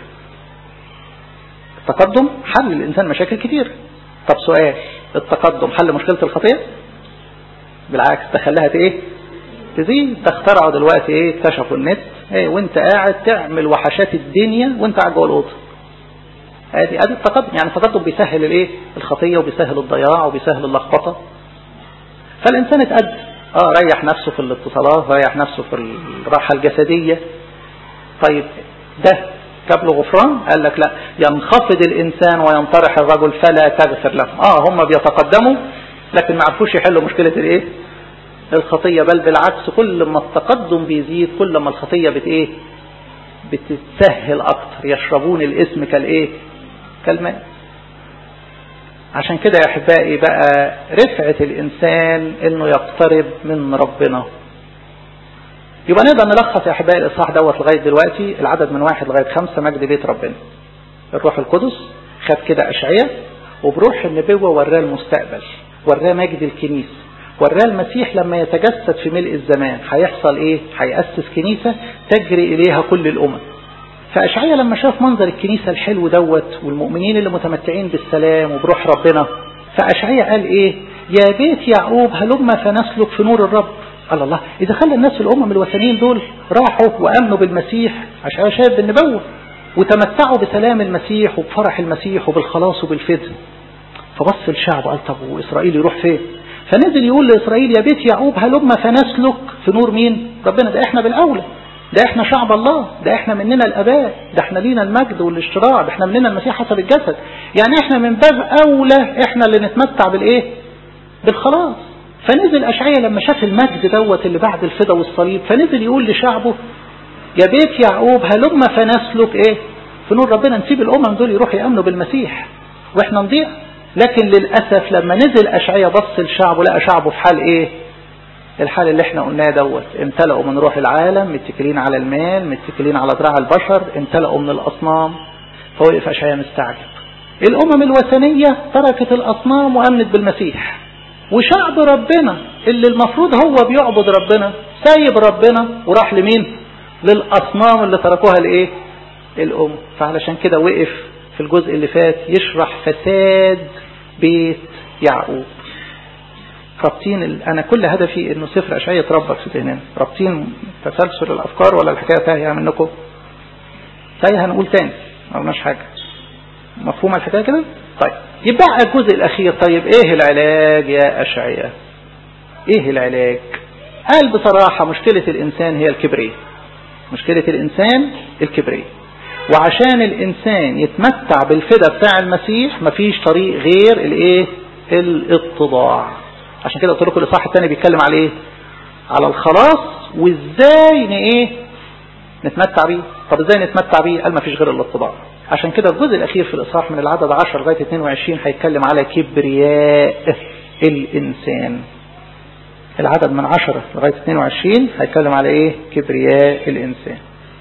Speaker 1: التقدم حل الإنسان مشاكل كتير. طب سؤال: التقدم حل مشكلة الخطيئة؟ بالعكس ده خلاها ايه؟ تزيد. تخترعوا دلوقتي ايه؟ اكتشفوا النت ايه وانت قاعد تعمل وحشات الدنيا وانت قاعد جوه الاوضه. ادي ادي التقدم. يعني التقدم بيسهل الايه؟ الخطيه وبيسهل الضياع وبيسهل اللخبطه. فالانسان اتقدم اه ريح نفسه في الاتصالات، ريح نفسه في الراحه الجسديه. طيب ده جاب له غفران؟ قال لك لا، ينخفض الانسان وينطرح الرجل فلا تغفر له. اه هم بيتقدموا لكن ما عرفوش يحلوا مشكله الايه؟ الخطيه. بل بالعكس كل ما التقدم بيزيد كل ما الخطيه بت ايه؟ بتتسهل اكتر. يشربون الاسم كالايه؟ كالماء. عشان كده يا احبائي بقى رفعه الانسان انه يقترب من ربنا. يبقى نقدر نلخص يا احبائي الاصحاح دوت لغايه دلوقتي العدد من واحد لغايه خمسه مجد بيت ربنا. الروح القدس خد كده اشعياء وبروح النبوه وراه المستقبل، وراه مجد الكنيسه، وراه المسيح لما يتجسد في ملء الزمان هيحصل ايه؟ هيأسس كنيسه تجري اليها كل الامم. فاشعياء لما شاف منظر الكنيسه الحلو دوت والمؤمنين اللي متمتعين بالسلام وبروح ربنا، فاشعياء قال ايه؟ يا بيت يعقوب هلما فنسلك في نور الرب. قال الله، إذا خلى الناس الأمم الوثنيين دول راحوا وأمنوا بالمسيح عشان شاهد بالنبوة وتمتعوا بسلام المسيح وبفرح المسيح وبالخلاص وبالفداء. فبص الشعب قال طب وإسرائيل يروح فين؟ فنزل يقول لإسرائيل يا بيت يعقوب هلما فنسلك في نور مين؟ ربنا. ده احنا بالأولى، ده احنا شعب الله، ده احنا مننا الآباء، ده احنا لينا المجد والاشتراع، ده احنا مننا المسيح حسب الجسد. يعني احنا من باب أولى احنا اللي نتمتع بالإيه؟ بالخلاص. فنزل أشعياء لما شاف المجد دوت اللي بعد الفدا والصليب، فنزل يقول لشعبه يا بيت يعقوب هلما فنسلك ايه؟ في نور ربنا. نسيب الأمم دول يروحوا يأمنوا بالمسيح واحنا نضيع. لكن للأسف لما نزل أشعياء بص لشعبه لقى شعبه في حال ايه؟ الحال اللي احنا قلناه دوت. امتلأوا من روح العالم، متكلين على المال، متكلين على ذراع البشر، امتلأوا من الأصنام. فوقف أشعياء مستعجب. الأمم الوثنية تركت الأصنام وأمنت بالمسيح، وشعب ربنا اللي المفروض هو بيعبد ربنا سايب ربنا وراح لمين؟ للأصنام اللي تركوها لإيه؟ الأم. فعلشان كده وقف في الجزء اللي فات يشرح فساد بيت يعقوب. رابطين أنا كل هدفي إنه سفر أشعياء يتربط في ذهننا. رابطين تسلسل الأفكار ولا الحكاية تاهية منكم؟ تاهية هنقول تاني ما قلناش حاجة. مفهوم الحكاية كده؟ طيب يبقى الجزء الأخير. طيب إيه العلاج يا أشعياء؟ إيه العلاج؟ قال بصراحة مشكلة الإنسان هي الكبرية. مشكلة الإنسان الكبرية. وعشان الإنسان يتمتع بالفدا بتاع المسيح مفيش طريق غير الإيه؟ الاتضاع. عشان كده قلت لكم الإصحاح الثاني بيتكلم على إيه؟ على الخلاص وإزاي إيه؟ نتمتع بيه. طب إزاي نتمتع بيه؟ قال مفيش غير الاتضاع. عشان كده الجزء الأخير في الإصحاح من العدد عشر لغاية اثنين وعشرين هيتكلم على كبرياء الإنسان. العدد من عشرة لغاية اثنين وعشرين هيتكلم على إيه؟ كبرياء الإنسان.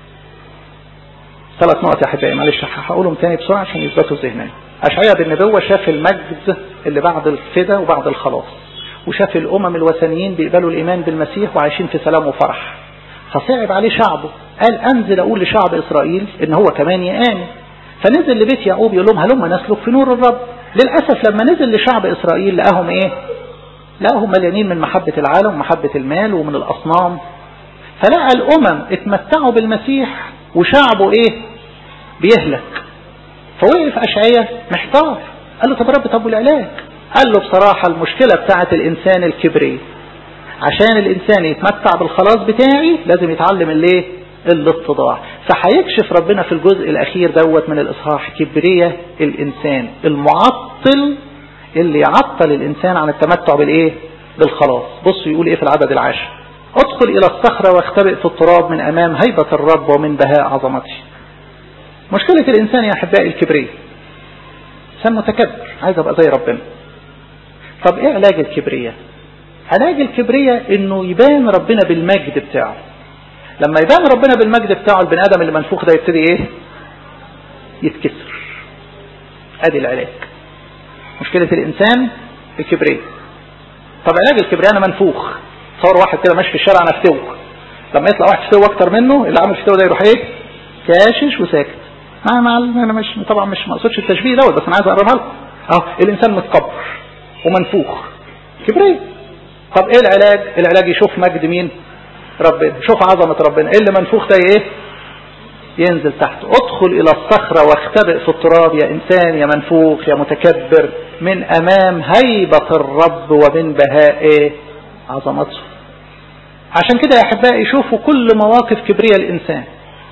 Speaker 1: ثلاث نقط يا حبايبي معلش هقولهم تاني بسرعة عشان يثبتوا ذهننا. أشعياء بالنبوة شاف المجد اللي بعد الفدا وبعد الخلاص، وشاف الأمم الوثنيين بيقبلوا الإيمان بالمسيح وعايشين في سلام وفرح، فصعب عليه شعبه. قال أنزل أقول لشعب إسرائيل إن هو كمان يآمن. فنزل لبيت يعقوب يقول لهم هلما نسلك في نور الرب. للأسف لما نزل لشعب إسرائيل لقاهم إيه؟ لقاهم مليانين من محبة العالم ومحبة المال ومن الأصنام. فلقى الأمم اتمتعوا بالمسيح وشعبه إيه؟ بيهلك. فوقف أشعياء محتار. قال له طب رب طب والعلاج؟ قال له بصراحة المشكلة بتاعة الإنسان الكبرية. عشان الإنسان يتمتع بالخلاص بتاعي لازم يتعلم الايه؟ الاتضاع. فهيكشف ربنا في الجزء الاخير دوت من الاصحاح كبرية الانسان المعطل اللي يعطل الانسان عن التمتع بالايه؟ بالخلاص. بصوا يقول ايه في العدد العاشر: ادخل الى الصخرة واختبئ في التراب من امام هيبة الرب ومن بهاء عظمته. مشكلة الانسان يا احبائي الكبرية، انسان متكبر عايز ابقى زي ربنا. طب ايه علاج الكبرية؟ علاج الكبرية انه يبان ربنا بالمجد بتاعه. لما يبان ربنا بالمجد بتاعه البني ادم اللي منفوخ ده يبتدي ايه؟ يتكسر. ادي العلاج. مشكلة الانسان الكبرية. طب علاج الكبرية انا منفوخ. صار واحد كده ماشي في الشارع نفتوه، لما يطلع واحد فتوه اكتر منه اللي عامل فتوه ده يروح ايه؟ كاشش وساكت. ما ما انا مش طبعا مش مقصودش التشبيه دوت، بس انا عايز اقربها لكم. اهو الانسان متكبر ومنفوخ كبرية. طب ايه العلاج؟ العلاج يشوف مجد مين؟ ربنا، شوف عظمة ربنا. اللي منفوخ ده ايه؟ ينزل تحت. ادخل الى الصخرة واختبئ في التراب يا انسان يا منفوخ يا متكبر من امام هيبة الرب ومن بهاء ايه؟ عظمته. عشان كده يا احبائي شوفوا كل مواقف كبرية الانسان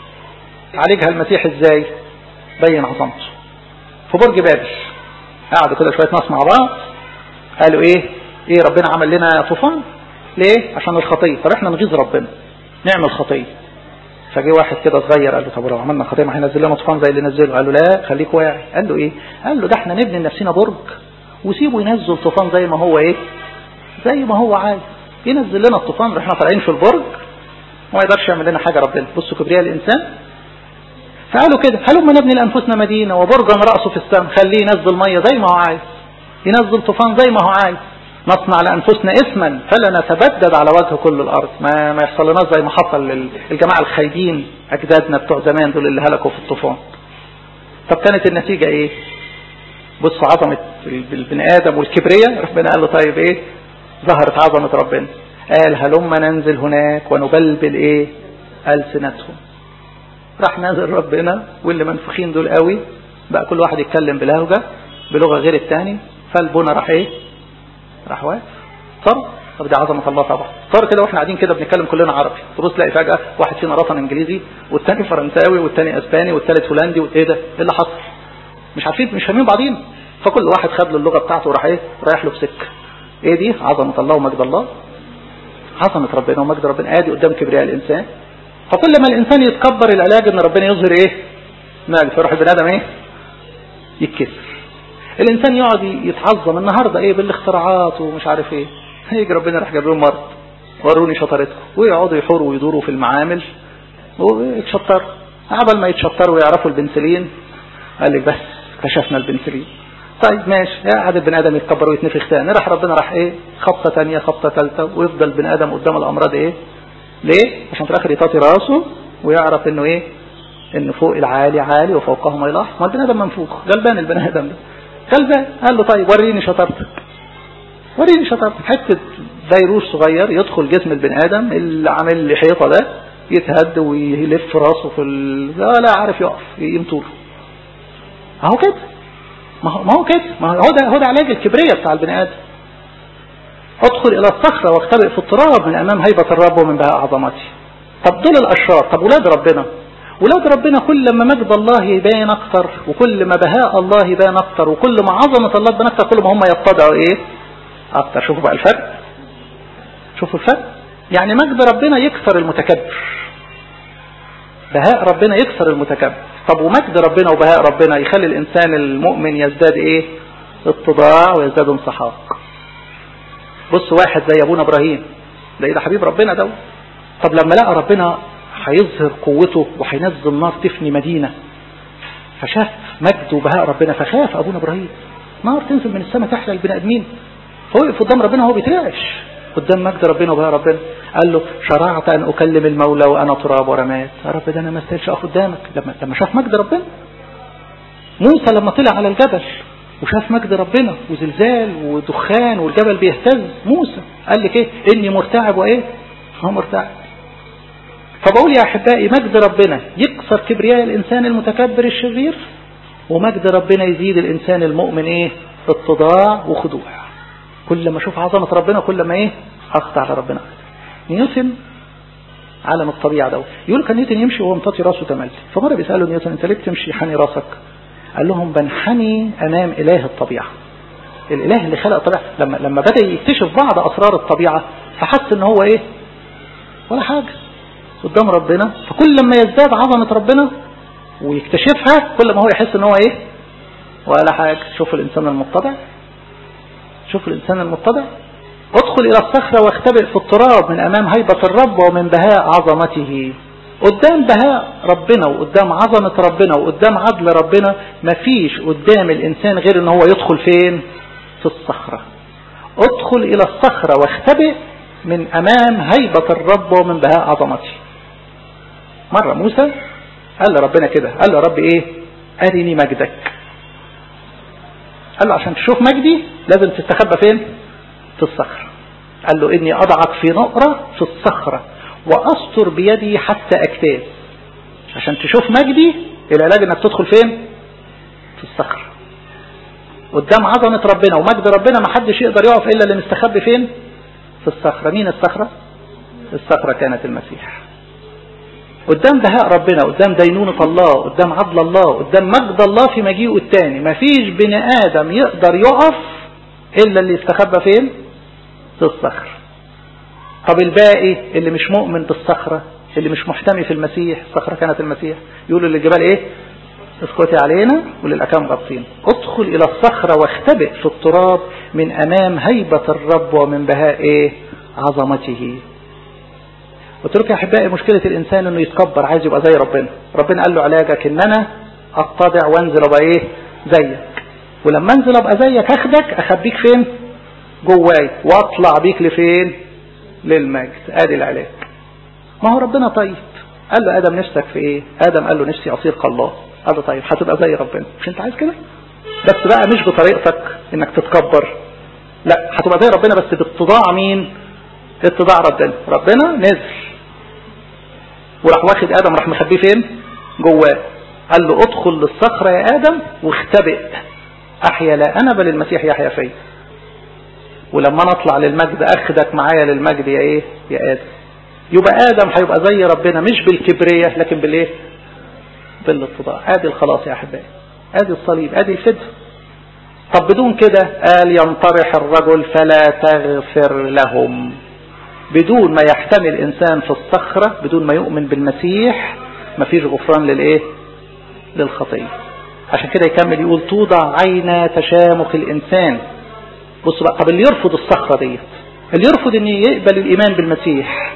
Speaker 1: عالجها المسيح ازاي؟ بين عظمته. في برج بابل قعدوا كده شوية ناس مع بعض قالوا ايه؟ ايه ربنا عمل لنا طوفان؟ ليه؟ عشان الخطية. طب احنا نغيظ ربنا نعمل خطية. فجي واحد كده صغير قال له طب لو عملنا خطية ما هينزل لنا طوفان زي اللي نزله. قال له لا خليك واعي. قال له ايه؟ قال له ده احنا نبني لنفسنا برج وسيبه ينزل طوفان زي ما هو ايه؟ زي ما هو عايز. ينزل لنا الطوفان احنا طالعين في البرج وما يقدرش يعمل لنا حاجة ربنا. بصوا كبرياء الانسان. فقالوا كده هلما نبني لانفسنا مدينة وبرجا رأسه في السماء، خليه ينزل مية زي ما هو عايز، ينزل طوفان زي ما هو عايز، نصنع لأنفسنا اسما فلا نتبدد على وجه كل الأرض. ما ما يحصل لنا زي ما حصل للجماعة الخايبين أجدادنا بتوع زمان دول اللي هلكوا في الطوفان. طب كانت النتيجة إيه؟ بص عظمة البني آدم والكبرية. ربنا قال له طيب إيه؟ ظهرت عظمة ربنا. قال هلما ننزل هناك ونبلبل إيه؟ ألسنتهم. راح نازل ربنا واللي منفخين دول قوي بقى كل واحد يتكلم بلهجة بلغة غير الثاني. فالبنا راح إيه؟ راح واقف. صار. طب دي عظمة الله طبعا. صار كده واحنا قاعدين كده بنتكلم كلنا عربي، تبص تلاقي فجأة واحد فينا رطن انجليزي والتاني فرنساوي والتاني اسباني والتالت هولندي. وايه ده؟ ايه اللي حصل؟ مش عارفين مش فاهمين بعضين. فكل واحد خد له اللغة بتاعته وراح ايه؟ رايح له بسكة. ايه دي؟ عظمة الله ومجد الله. عظمة ربنا ومجد ربنا ادي قدام كبرياء الانسان. فكل ما الانسان يتكبر العلاج ان ربنا يظهر ايه؟ مجد. فيروح البني ادم ايه؟ يتكسر. الانسان يقعد يتعظم النهارده ايه بالاختراعات ومش عارف ايه، هيجي ربنا راح جاب لهم مرض وروني شطارتكم، ويقعدوا يحوروا ويدوروا في المعامل ويتشطروا. قبل ما يتشطروا ويعرفوا البنسلين قال لك بس اكتشفنا البنسلين. طيب ماشي، قعد البني ادم يتكبر ويتنفخ تاني. راح ربنا راح ايه؟ خبطه ثانيه خبطه ثالثه، ويفضل البني ادم قدام الامراض ايه؟ ليه؟ عشان في الاخر يطاطي راسه ويعرف انه ايه؟ ان فوق العالي عالي وفوقه ما يلاح. ما البني ادم منفوخ غلبان البني ادم ده غلبان. قال له طيب وريني شطارتك، وريني شطارتك. حته فيروس صغير يدخل جسم البني ادم اللي عامل لي حيطه ده يتهد ويلف راسه في ال... لا عارف يقف يمطول. اهو كده. ما هو ما هو كده. ما هو ده هو ده علاج الكبرياء بتاع البني ادم. ادخل الى الصخره واختبئ في التراب من امام هيبه الرب ومن بهاء عظمته. طب دول الاشرار. طب ولاد ربنا، ولاد ربنا كل ما مجد الله يبان اكتر وكل ما بهاء الله يبان اكتر وكل ما عظمه الله تبان اكتر كل ما هم يتضعوا ايه؟ اكتر. شوفوا بقى الفرق. شوفوا الفرق. يعني مجد ربنا يكسر المتكبر، بهاء ربنا يكسر المتكبر. طب ومجد ربنا وبهاء ربنا يخلي الانسان المؤمن يزداد ايه؟ اتضاع ويزداد انسحاق. بص واحد زي ابونا ابراهيم ده ده حبيب ربنا ده. طب لما لقى ربنا هيظهر قوته وهينزل نار تفني مدينة، فشاف مجد وبهاء ربنا فخاف ابونا ابراهيم. نار تنزل من السماء تحرق البني ادمين. فوقف قدام ربنا وهو بيترعش قدام مجد ربنا وبهاء ربنا. قال له شرعت ان اكلم المولى وانا تراب ورماد. يا رب ده انا ما استاهلش اقف قدامك. لما لما شاف مجد ربنا. موسى لما طلع على الجبل وشاف مجد ربنا وزلزال ودخان والجبل بيهتز، موسى قال لك ايه؟ اني مرتعب وايه؟ هو مرتعب. فبقول يا احبائي مجد ربنا يكسر كبرياء الانسان المتكبر الشرير، ومجد ربنا يزيد الانسان المؤمن ايه؟ اتضاع وخضوع. كل ما اشوف عظمه ربنا كل ما ايه؟ اخضع لربنا. نيوتن عالم الطبيعة ده. يقول كان نيوتن يمشي وهو مطاطي راسه تملي. فمرة بيسأله نيوتن انت ليه بتمشي حني راسك؟ قال لهم بنحني امام اله الطبيعة. الاله اللي خلق الطبيعة لما لما بدأ يكتشف بعض اسرار الطبيعة فحس ان هو ايه ولا حاجة قدام ربنا. فكل لما يزداد عظمة ربنا ويكتشفها كل ما هو يحس ان هو ايه ولا حاجة. شوف الانسان المتضع، شوف الانسان المتضع. ادخل الى الصخرة واختبئ في التراب من امام هيبة الرب ومن بهاء عظمته. قدام بهاء ربنا وقدام عظمة ربنا وقدام عدل ربنا مفيش قدام الانسان غير ان هو يدخل فين؟ في الصخرة. ادخل الى الصخرة واختبئ من امام هيبة الرب ومن بهاء عظمته. مرة موسى قال لربنا كده، قال له رب ايه؟ ارني مجدك. قال له عشان تشوف مجدي لازم تستخبى فين؟ في الصخرة. قال له اني اضعك في نقرة في الصخرة واستر بيدي حتى اكتاز. عشان تشوف مجدي العلاج انك تدخل فين؟ في الصخرة. قدام عظمة ربنا ومجد ربنا ما حدش يقدر يقف الا اللي مستخبي فين؟ في الصخرة. مين الصخرة؟ الصخرة كانت المسيح. قدام بهاء ربنا، قدام دينونة الله، قدام عدل الله، قدام مجد الله في مجيئه الثاني مفيش بني آدم يقدر يقف إلا اللي يستخبى فين؟ في الصخرة. طب الباقي اللي مش مؤمن بالصخرة، اللي مش محتمي في المسيح، الصخرة كانت المسيح، يقولوا للجبال ايه؟ اسكتي علينا وللأكام غطين. ادخل إلى الصخرة واختبئ في التراب من أمام هيبة الرب ومن بهاء ايه؟ عظمته. قلت لك يا احبائي مشكلة الانسان انه يتكبر، عايز يبقى زي ربنا. ربنا قال له علاجك ان انا اتضع وانزل ابقى ايه؟ زيك. ولما انزل ابقى زيك اخدك اخبيك فين؟ جواي، واطلع بيك لفين؟ للمجد. ادي العلاج. ما هو ربنا طيب. قال له ادم نفسك في ايه؟ ادم قال له نفسي اصير كالله. قال له طيب هتبقى زي ربنا. مش انت عايز كده؟ بس بقى مش بطريقتك انك تتكبر، لا هتبقى زي ربنا بس باتضاع مين؟ اتضاع ربنا. ربنا نزل وراح واخد ادم راح مخبيه فين؟ جواه. قال له ادخل للصخرة يا ادم واختبئ، احيا لا انا بل المسيح يحيا فيا. ولما نطلع للمجد اخدك معايا للمجد يا ايه؟ يا ادم. يبقى ادم هيبقى زي ربنا مش بالكبرية لكن بالايه؟ بالاتضاع. ادي الخلاص يا احبائي، ادي الصليب، ادي الفداء. طب بدون كده قال ينطرح الرجل فلا تغفر لهم. بدون ما يحتمي الإنسان في الصخرة، بدون ما يؤمن بالمسيح مفيش غفران للإيه؟ للخطية. عشان كده يكمل يقول توضع عين تشامخ الإنسان. بص بقى، طب اللي يرفض الصخرة ديت، اللي يرفض ان يقبل الإيمان بالمسيح،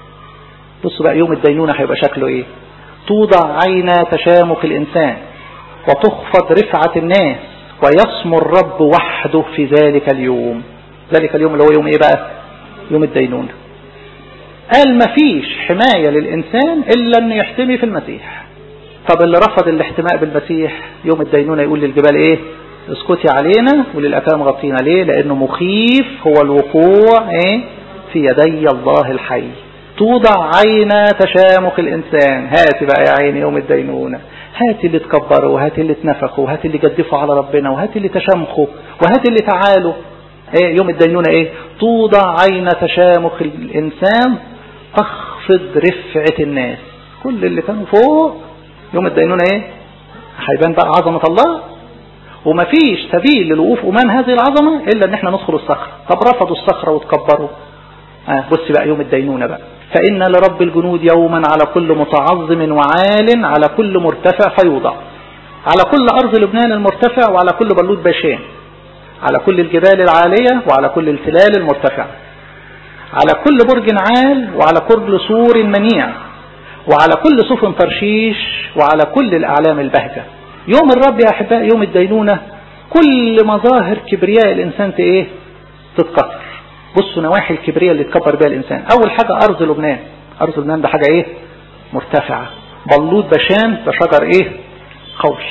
Speaker 1: بص بقى يوم الدينونة هيبقى شكله إيه؟ توضع عين تشامخ الإنسان وتخفض رفعة الناس ويسمو الرب وحده في ذلك اليوم. ذلك اليوم اللي هو يوم إيه بقى؟ يوم الدينونة. قال مفيش حماية للإنسان إلا أن يحتمي في المسيح. طب اللي رفض الاحتماء بالمسيح يوم الدينونة يقول للجبال إيه؟ اسكتي علينا وللأكام غطينا. ليه؟ لأنه مخيف هو الوقوع إيه؟ في يدي الله الحي. توضع عين تشامخ الإنسان. هاتي بقى يا عيني يوم الدينونة، هاتي اللي تكبروا وهاتي اللي تنفخوا وهاتي اللي جدفوا على ربنا وهاتي اللي تشامخوا وهاتي اللي تعالوا. ايه يوم الدينونة ايه؟ توضع عين تشامخ الانسان تخفض رفعة الناس. كل اللي كانوا فوق يوم الدينونة ايه؟ هيبان بقى عظمة الله، ومفيش سبيل للوقوف امام هذه العظمة الا ان احنا ندخل الصخرة. طب رفضوا الصخرة وتكبروا. آه بص بقى يوم الدينونة بقى، فإن لرب الجنود يوما على كل متعظم وعال على كل مرتفع فيوضع، على كل أرض لبنان المرتفع وعلى كل بلوط باشان، على كل الجبال العالية وعلى كل التلال المرتفع، على كل برج عال وعلى كل سور منيع وعلى كل سفن ترشيش وعلى كل الأعلام البهجة. يوم الرب يا أحباء يوم الدينونة كل مظاهر كبرياء الإنسان إيه؟ تتكسر. بصوا نواحي الكبرياء اللي تكبر بها الإنسان. أول حاجة أرض لبنان. أرض لبنان ده حاجة إيه؟ مرتفعة. بلوط باشان ده شجر إيه؟ قوي.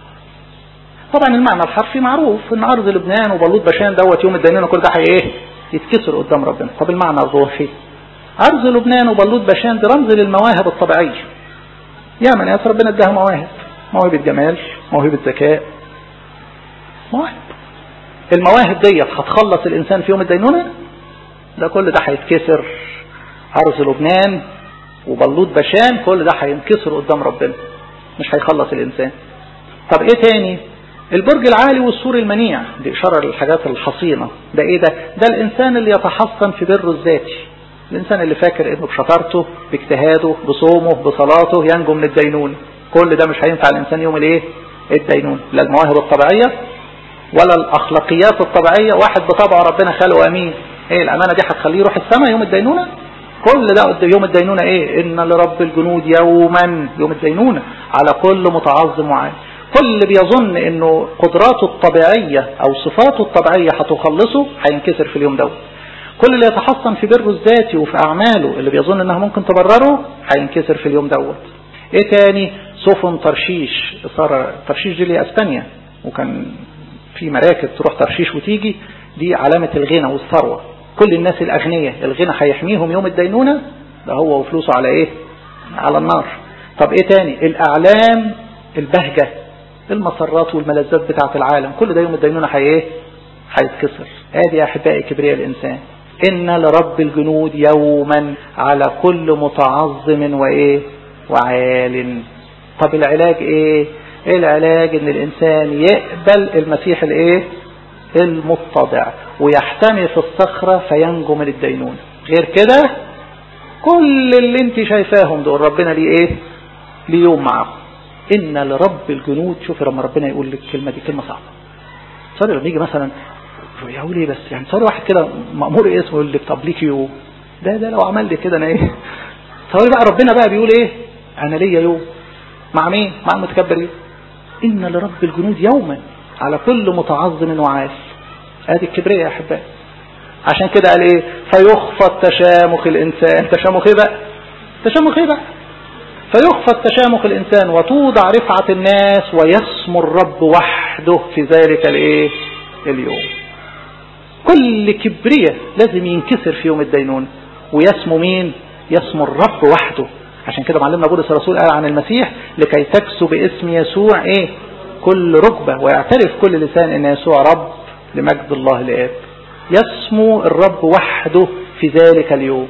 Speaker 1: طبعا المعنى الحرفي معروف ان أرض لبنان وبلوط باشان دوت يوم الدينونة كل ده حي إيه؟ يتكسر قدام ربنا. طب المعنى الروحي، أرض لبنان وبلوط باشان ده رمز للمواهب الطبيعية. يا من يا ربنا اداها مواهب، موهبة جمال، موهبة ذكاء، مواهب. المواهب ديت هتخلص الإنسان في يوم الدينونة؟ ده كل ده هيتكسر. أرض لبنان وبلوط بشان، كل ده هينكسر قدام ربنا، مش هيخلص الإنسان. طب إيه تاني؟ البرج العالي والسور المنيع، دي إشارة للحاجات الحصينة. ده إيه ده؟ ده الإنسان اللي يتحصن في بره الذاتي، الإنسان اللي فاكر إنه بشطارته باجتهاده بصومه بصلاته ينجو من الدينون. كل ده مش هينفع الإنسان يوم الإيه؟ الدينون. لا المواهب الطبيعية ولا الأخلاقيات الطبيعية. واحد بطبعه ربنا خلقه أمين، إيه الأمانة دي هتخليه يروح السماء يوم الدينونة؟ كل ده يوم الدينونة إيه؟ إن لرب الجنود يوما، يوم الدينونة على كل متعظم وعال. كل اللي بيظن إنه قدراته الطبيعية أو صفاته الطبيعية هتخلصه هينكسر في اليوم ده. كل اللي يتحصن في بره الذاتي وفي أعماله اللي بيظن إنها ممكن تبرره هينكسر في اليوم دوت. إيه تاني؟ سفن ترشيش. صار ترشيش دي اللي اسبانيا، وكان في مراكب تروح ترشيش وتيجي، دي علامة الغنى والثروة. كل الناس الأغنياء الغنى هيحميهم يوم الدينونة، ده هو وفلوسه على إيه؟ على النار. طب إيه تاني؟ الأعلام البهجة، المسرات والملذات بتاعة العالم، كل ده يوم الدينونة هي إيه؟ هيتكسر. هذه يا أحبائي كبرياء الإنسان. إن لرب الجنود يوما على كل متعظم وإيه؟ وعال. طب العلاج إيه؟ إيه العلاج؟ إن الإنسان يقبل المسيح الإيه؟ المتضع، ويحتمي في الصخرة فينجو من الدينون. غير كده كل اللي انت شايفاهم دول ربنا ليه ايه؟ ليه يوم معاهم. إن لرب الجنود. شوف لما ربنا يقول لك الكلمة دي كلمة صعبة. صار لما يجي مثلا يقول ايه بس يعني، صار واحد كده مأمور اسمه يقول لك طب ليك يوم، ده ده لو عمل لي كده انا ايه؟ صار بقى ربنا بقى بيقول ايه؟ انا ليا يوم مع مين؟ مع المتكبر. يوم إن لرب الجنود يوما على كل متعظم وعال. هذه الكبرياء يا أحبائي. عشان كده قال إيه؟ فيخفض تشامخ الإنسان. تشامخ إيه بقى؟ تشامخ إيه بقى؟ فيخفض تشامخ الإنسان وتوضع رفعة الناس ويسمو الرب وحده في ذلك الإيه؟ اليوم. كل كبرياء لازم ينكسر في يوم الدينون، ويسمو مين؟ يسمو الرب وحده. عشان كده معلمنا بولس الرسول قال عن المسيح لكي تكسو باسم يسوع ايه؟ كل ركبة ويعترف كل لسان ان يسوع رب لمجد الله الآب. يسمو الرب وحده في ذلك اليوم.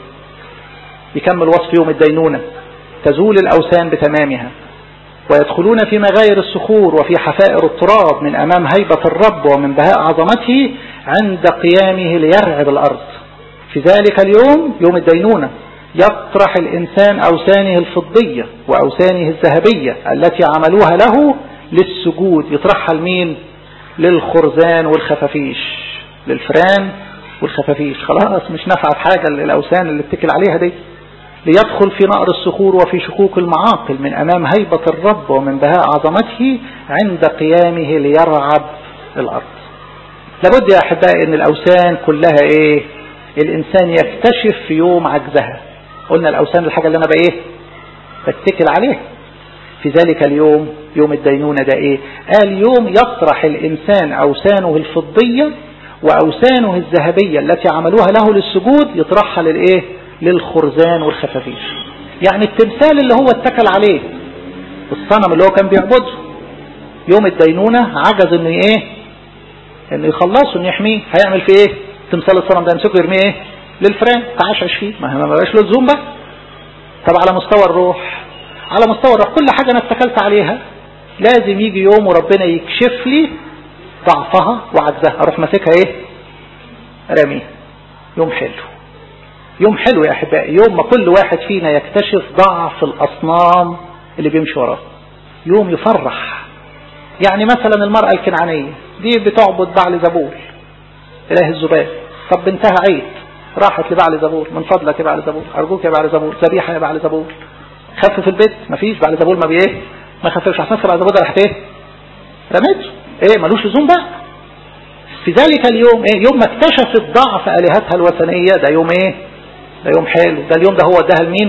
Speaker 1: يكمل وصف يوم الدينونة. تزول الأوثان بتمامها ويدخلون في مغاير الصخور وفي حفائر التراب من أمام هيبة الرب ومن بهاء عظمته عند قيامه ليرعب الأرض. في ذلك اليوم يوم الدينونة يطرح الإنسان أوثانه الفضية وأوثانه الذهبية التي عملوها له للسجود. يطرحها لمين؟ للخرزان والخفافيش، للفران والخفافيش. خلاص مش نفع بحاجة الأوثان اللي اتكل عليها دي. ليدخل في نقر الصخور وفي شقوق المعاقل من أمام هيبة الرب ومن بهاء عظمته عند قيامه ليرعب الأرض. لابد يا أحبائي أن الأوثان كلها إيه؟ الإنسان يكتشف في يوم عجزها. قلنا الأوثان الحاجة اللي أنا بإيه؟ بتكل عليها. في ذلك اليوم يوم الدينونة ده إيه؟ قال يوم يطرح الإنسان أوثانه الفضية وأوثانه الذهبية التي عملوها له للسجود، يطرحها للإيه؟ للخرزان والخفافيش. يعني التمثال اللي هو اتكل عليه، الصنم اللي هو كان بيعبده، يوم الدينونة عجز انه ايه؟ انه يخلصه، انه يحميه. هيعمل فيه ايه؟ تمثال الصنم ده يمسكه يرميه ايه؟ للفران تعشعش فيه، ما ما بقاش له لزوم بقى. طب على مستوى الروح، على مستوى الروح كل حاجة انا اتكلت عليها لازم يجي يوم وربنا يكشف لي ضعفها وعجزها، اروح ماسكها ايه؟ رميه. يوم حلو، يوم حلو يا أحبائي. يوم ما كل واحد فينا يكتشف ضعف الأصنام اللي بيمشي وراه. يوم يفرح. يعني مثلا المرأة الكنعانية دي بتعبد بعل زبول إله الزبال. طب بنتها عيد راحت لبعل زبول، من فضلك يا بعل زبول، أرجوك يا بعل زبول، ذبيحة يا بعل زبول. خفف البيت، مفيش. بعل زبول ما بيه ما خففش. عشان بعل زبول ده راحت ايه؟ رميته. ايه ملوش لزوم بقى. في ذلك اليوم ايه؟ يوم ما اكتشفت ضعف آلهتها الوثنية، ده يوم ايه؟ ده يوم حلو. ده اليوم ده هو اداها لمين؟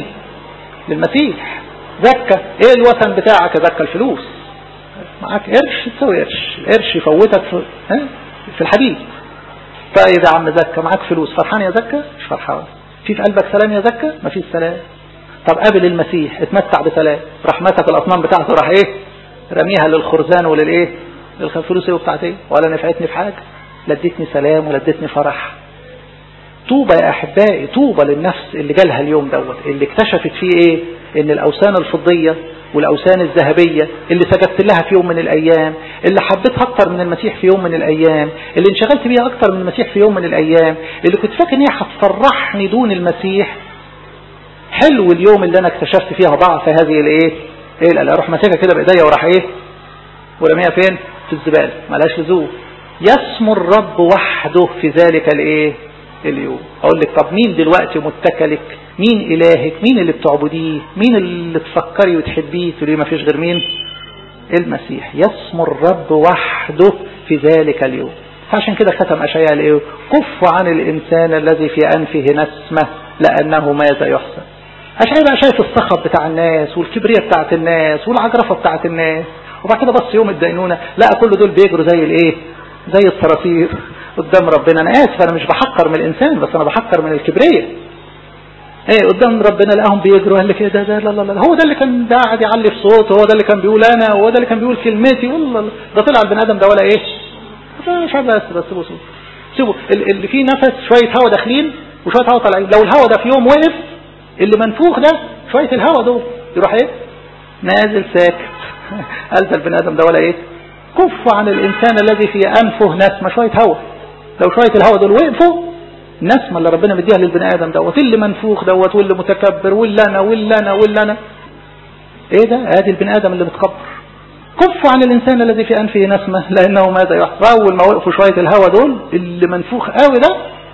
Speaker 1: للمسيح. زكى. ايه الوثن بتاعك يا زكى؟ الفلوس. معاك قرش تسوي قرش، القرش يفوتك في, ها؟ في الحديد. طيب يا عم زكى معاك فلوس، فرحان يا زكى؟ مش فرحان. في في قلبك سلام يا زكى؟ ما فيش سلام. طب قابل المسيح، اتمتع بسلام. رحمتك الاصنام بتاعته راح ايه؟ رميها للخرزان وللايه؟ للفلوس ايه بتاعتي؟ ولا نفعتني في حاجه، لا ادتني سلام ولا ادتني فرح. طوبى يا أحبائي، طوبى للنفس اللي جالها اليوم دوت، اللي اكتشفت فيه ايه؟ ان الأوثان الفضية والأوثان الذهبية اللي سجدت لها في يوم من الأيام، اللي حبيتها أكتر من المسيح في يوم من الأيام، اللي انشغلت بيها أكتر من المسيح في يوم من الأيام، اللي كنت فاكر ان هي هتفرحني دون المسيح، حلو اليوم اللي أنا اكتشفت فيها ضعف هذه الايه؟ ايه لا اروح ماسكها كده بإيديا وراح ايه؟ ورميها فين؟ في الزبالة، ملهاش لزوم. يسمو الرب وحده في ذلك الايه؟ اليوم. اقول لك طب مين دلوقتي متكلك؟ مين الهك؟ مين اللي بتعبديه؟ مين اللي تفكري وتحبيه؟ تقولي ما فيش غير مين؟ المسيح. يسمو الرب وحده في ذلك اليوم. فعشان كده ختم اشعياء الايه؟ كف عن الانسان الذي في انفه نسمه لانه ماذا يحسن. اشعياء بقى شايف الصخب بتاع الناس والكبرياء بتاعت الناس والعجرفه بتاعت الناس، وبعد كده بص يوم الدينونه لقى كل دول بيجروا زي الايه؟ زي الصراصير قدام ربنا. انا اسف انا مش بحقر من الانسان، بس انا بحقر من الكبرياء. ايه قدام ربنا لقاهم بيجروا، قال لك ايه ده ده لا لا لا هو ده اللي كان قاعد يعلي في صوته، هو ده اللي كان بيقول انا، وهو ده اللي كان بيقول كلمتي، والله ده طلع البني ادم ده ولا ايه؟ مش عارف بس بس سيبوا سيبوا اللي فيه نفس شويه هواء داخلين وشويه هواء طالعين. لو الهواء ده في يوم وقف، اللي منفوخ ده شويه الهواء دول يروح ايه؟ نازل ساكت. قال ده البني ادم ده ولا ايه؟ كف عن الانسان الذي في انفه نسمه، شويه هواء. لو شويه الهواء دول وقفوا، النسمه اللي ربنا مديها للبني ادم دوت، اللي منفوخ دوت واللي متكبر واللي انا واللي انا واللي انا ايه ده؟ ادي البني ادم اللي متكبر. كف عن الانسان الذي في انفه نسمه لانه ماذا يحصل. اول ما وقفوا شويه الهواء دول اللي منفوخ قوي ده،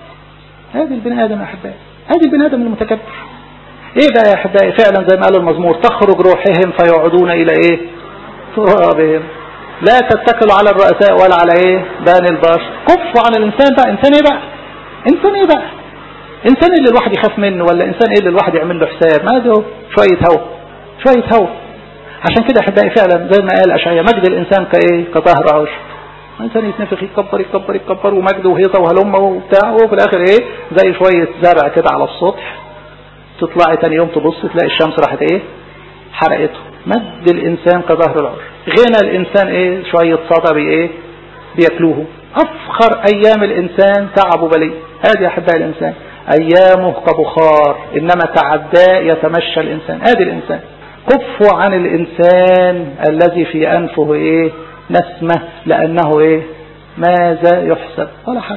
Speaker 1: ادي البني ادم يا احبائي، ادي البني ادم المتكبر. ايه بقى يا احبائي؟ فعلا زي ما قال المزمور تخرج روحهم فيعودون الى ايه؟ ترابهم. لا تتكلوا على الرؤساء ولا على ايه؟ بني البشر. كفوا عن الانسان بقى. انسان ايه بقى؟ انسان ايه بقى؟ انسان اللي الواحد يخاف منه، ولا انسان ايه اللي الواحد يعمل له حساب؟ ما ده شويه هوا شويه هوا. عشان كده احبائي فعلا زي ما قال اشعياء مجد الانسان كايه؟ كطهر عشب. انسان يتنفخ يتكبر يتكبر يتكبر ومجده وهيصه وهلمه وبتاع، وفي الاخر ايه؟ زي شويه زرع كده على السطح، تطلعي تاني يوم تبص تلاقي الشمس راحت ايه؟ حرقته. مجد الانسان كظهر العرش. غنى الانسان ايه؟ شويه صدى بي ايه؟ بياكلوه. افخر ايام الانسان تعب بلي. هذه يا احبائي الانسان ايامه كبخار، انما تعداء يتمشى الانسان. ادي الانسان. كفوا عن الانسان الذي في انفه ايه؟ نسمه لانه ايه؟ ماذا يحسب؟ ولا حاجه.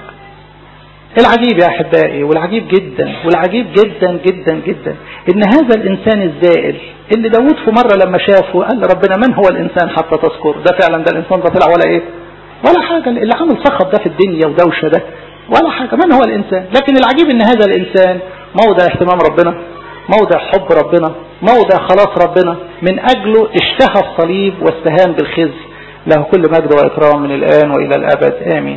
Speaker 1: العجيب يا احبائي والعجيب جدا والعجيب جدا جدا جدا ان هذا الانسان الزائل اللي داود في مره لما شافه قال ربنا من هو الانسان حتى تذكر؟ ده فعلا ده الانسان ده طلع ولا ايه؟ ولا حاجه. اللي عامل صخب ده في الدنيا ودوشه ده ولا حاجه. من هو الانسان؟ لكن العجيب ان هذا الانسان موضع اهتمام ربنا، موضع حب ربنا، موضع خلاص ربنا، من اجله اشتهى الصليب واستهان بالخزي. له كل مجد واكرام من الان والى الابد امين.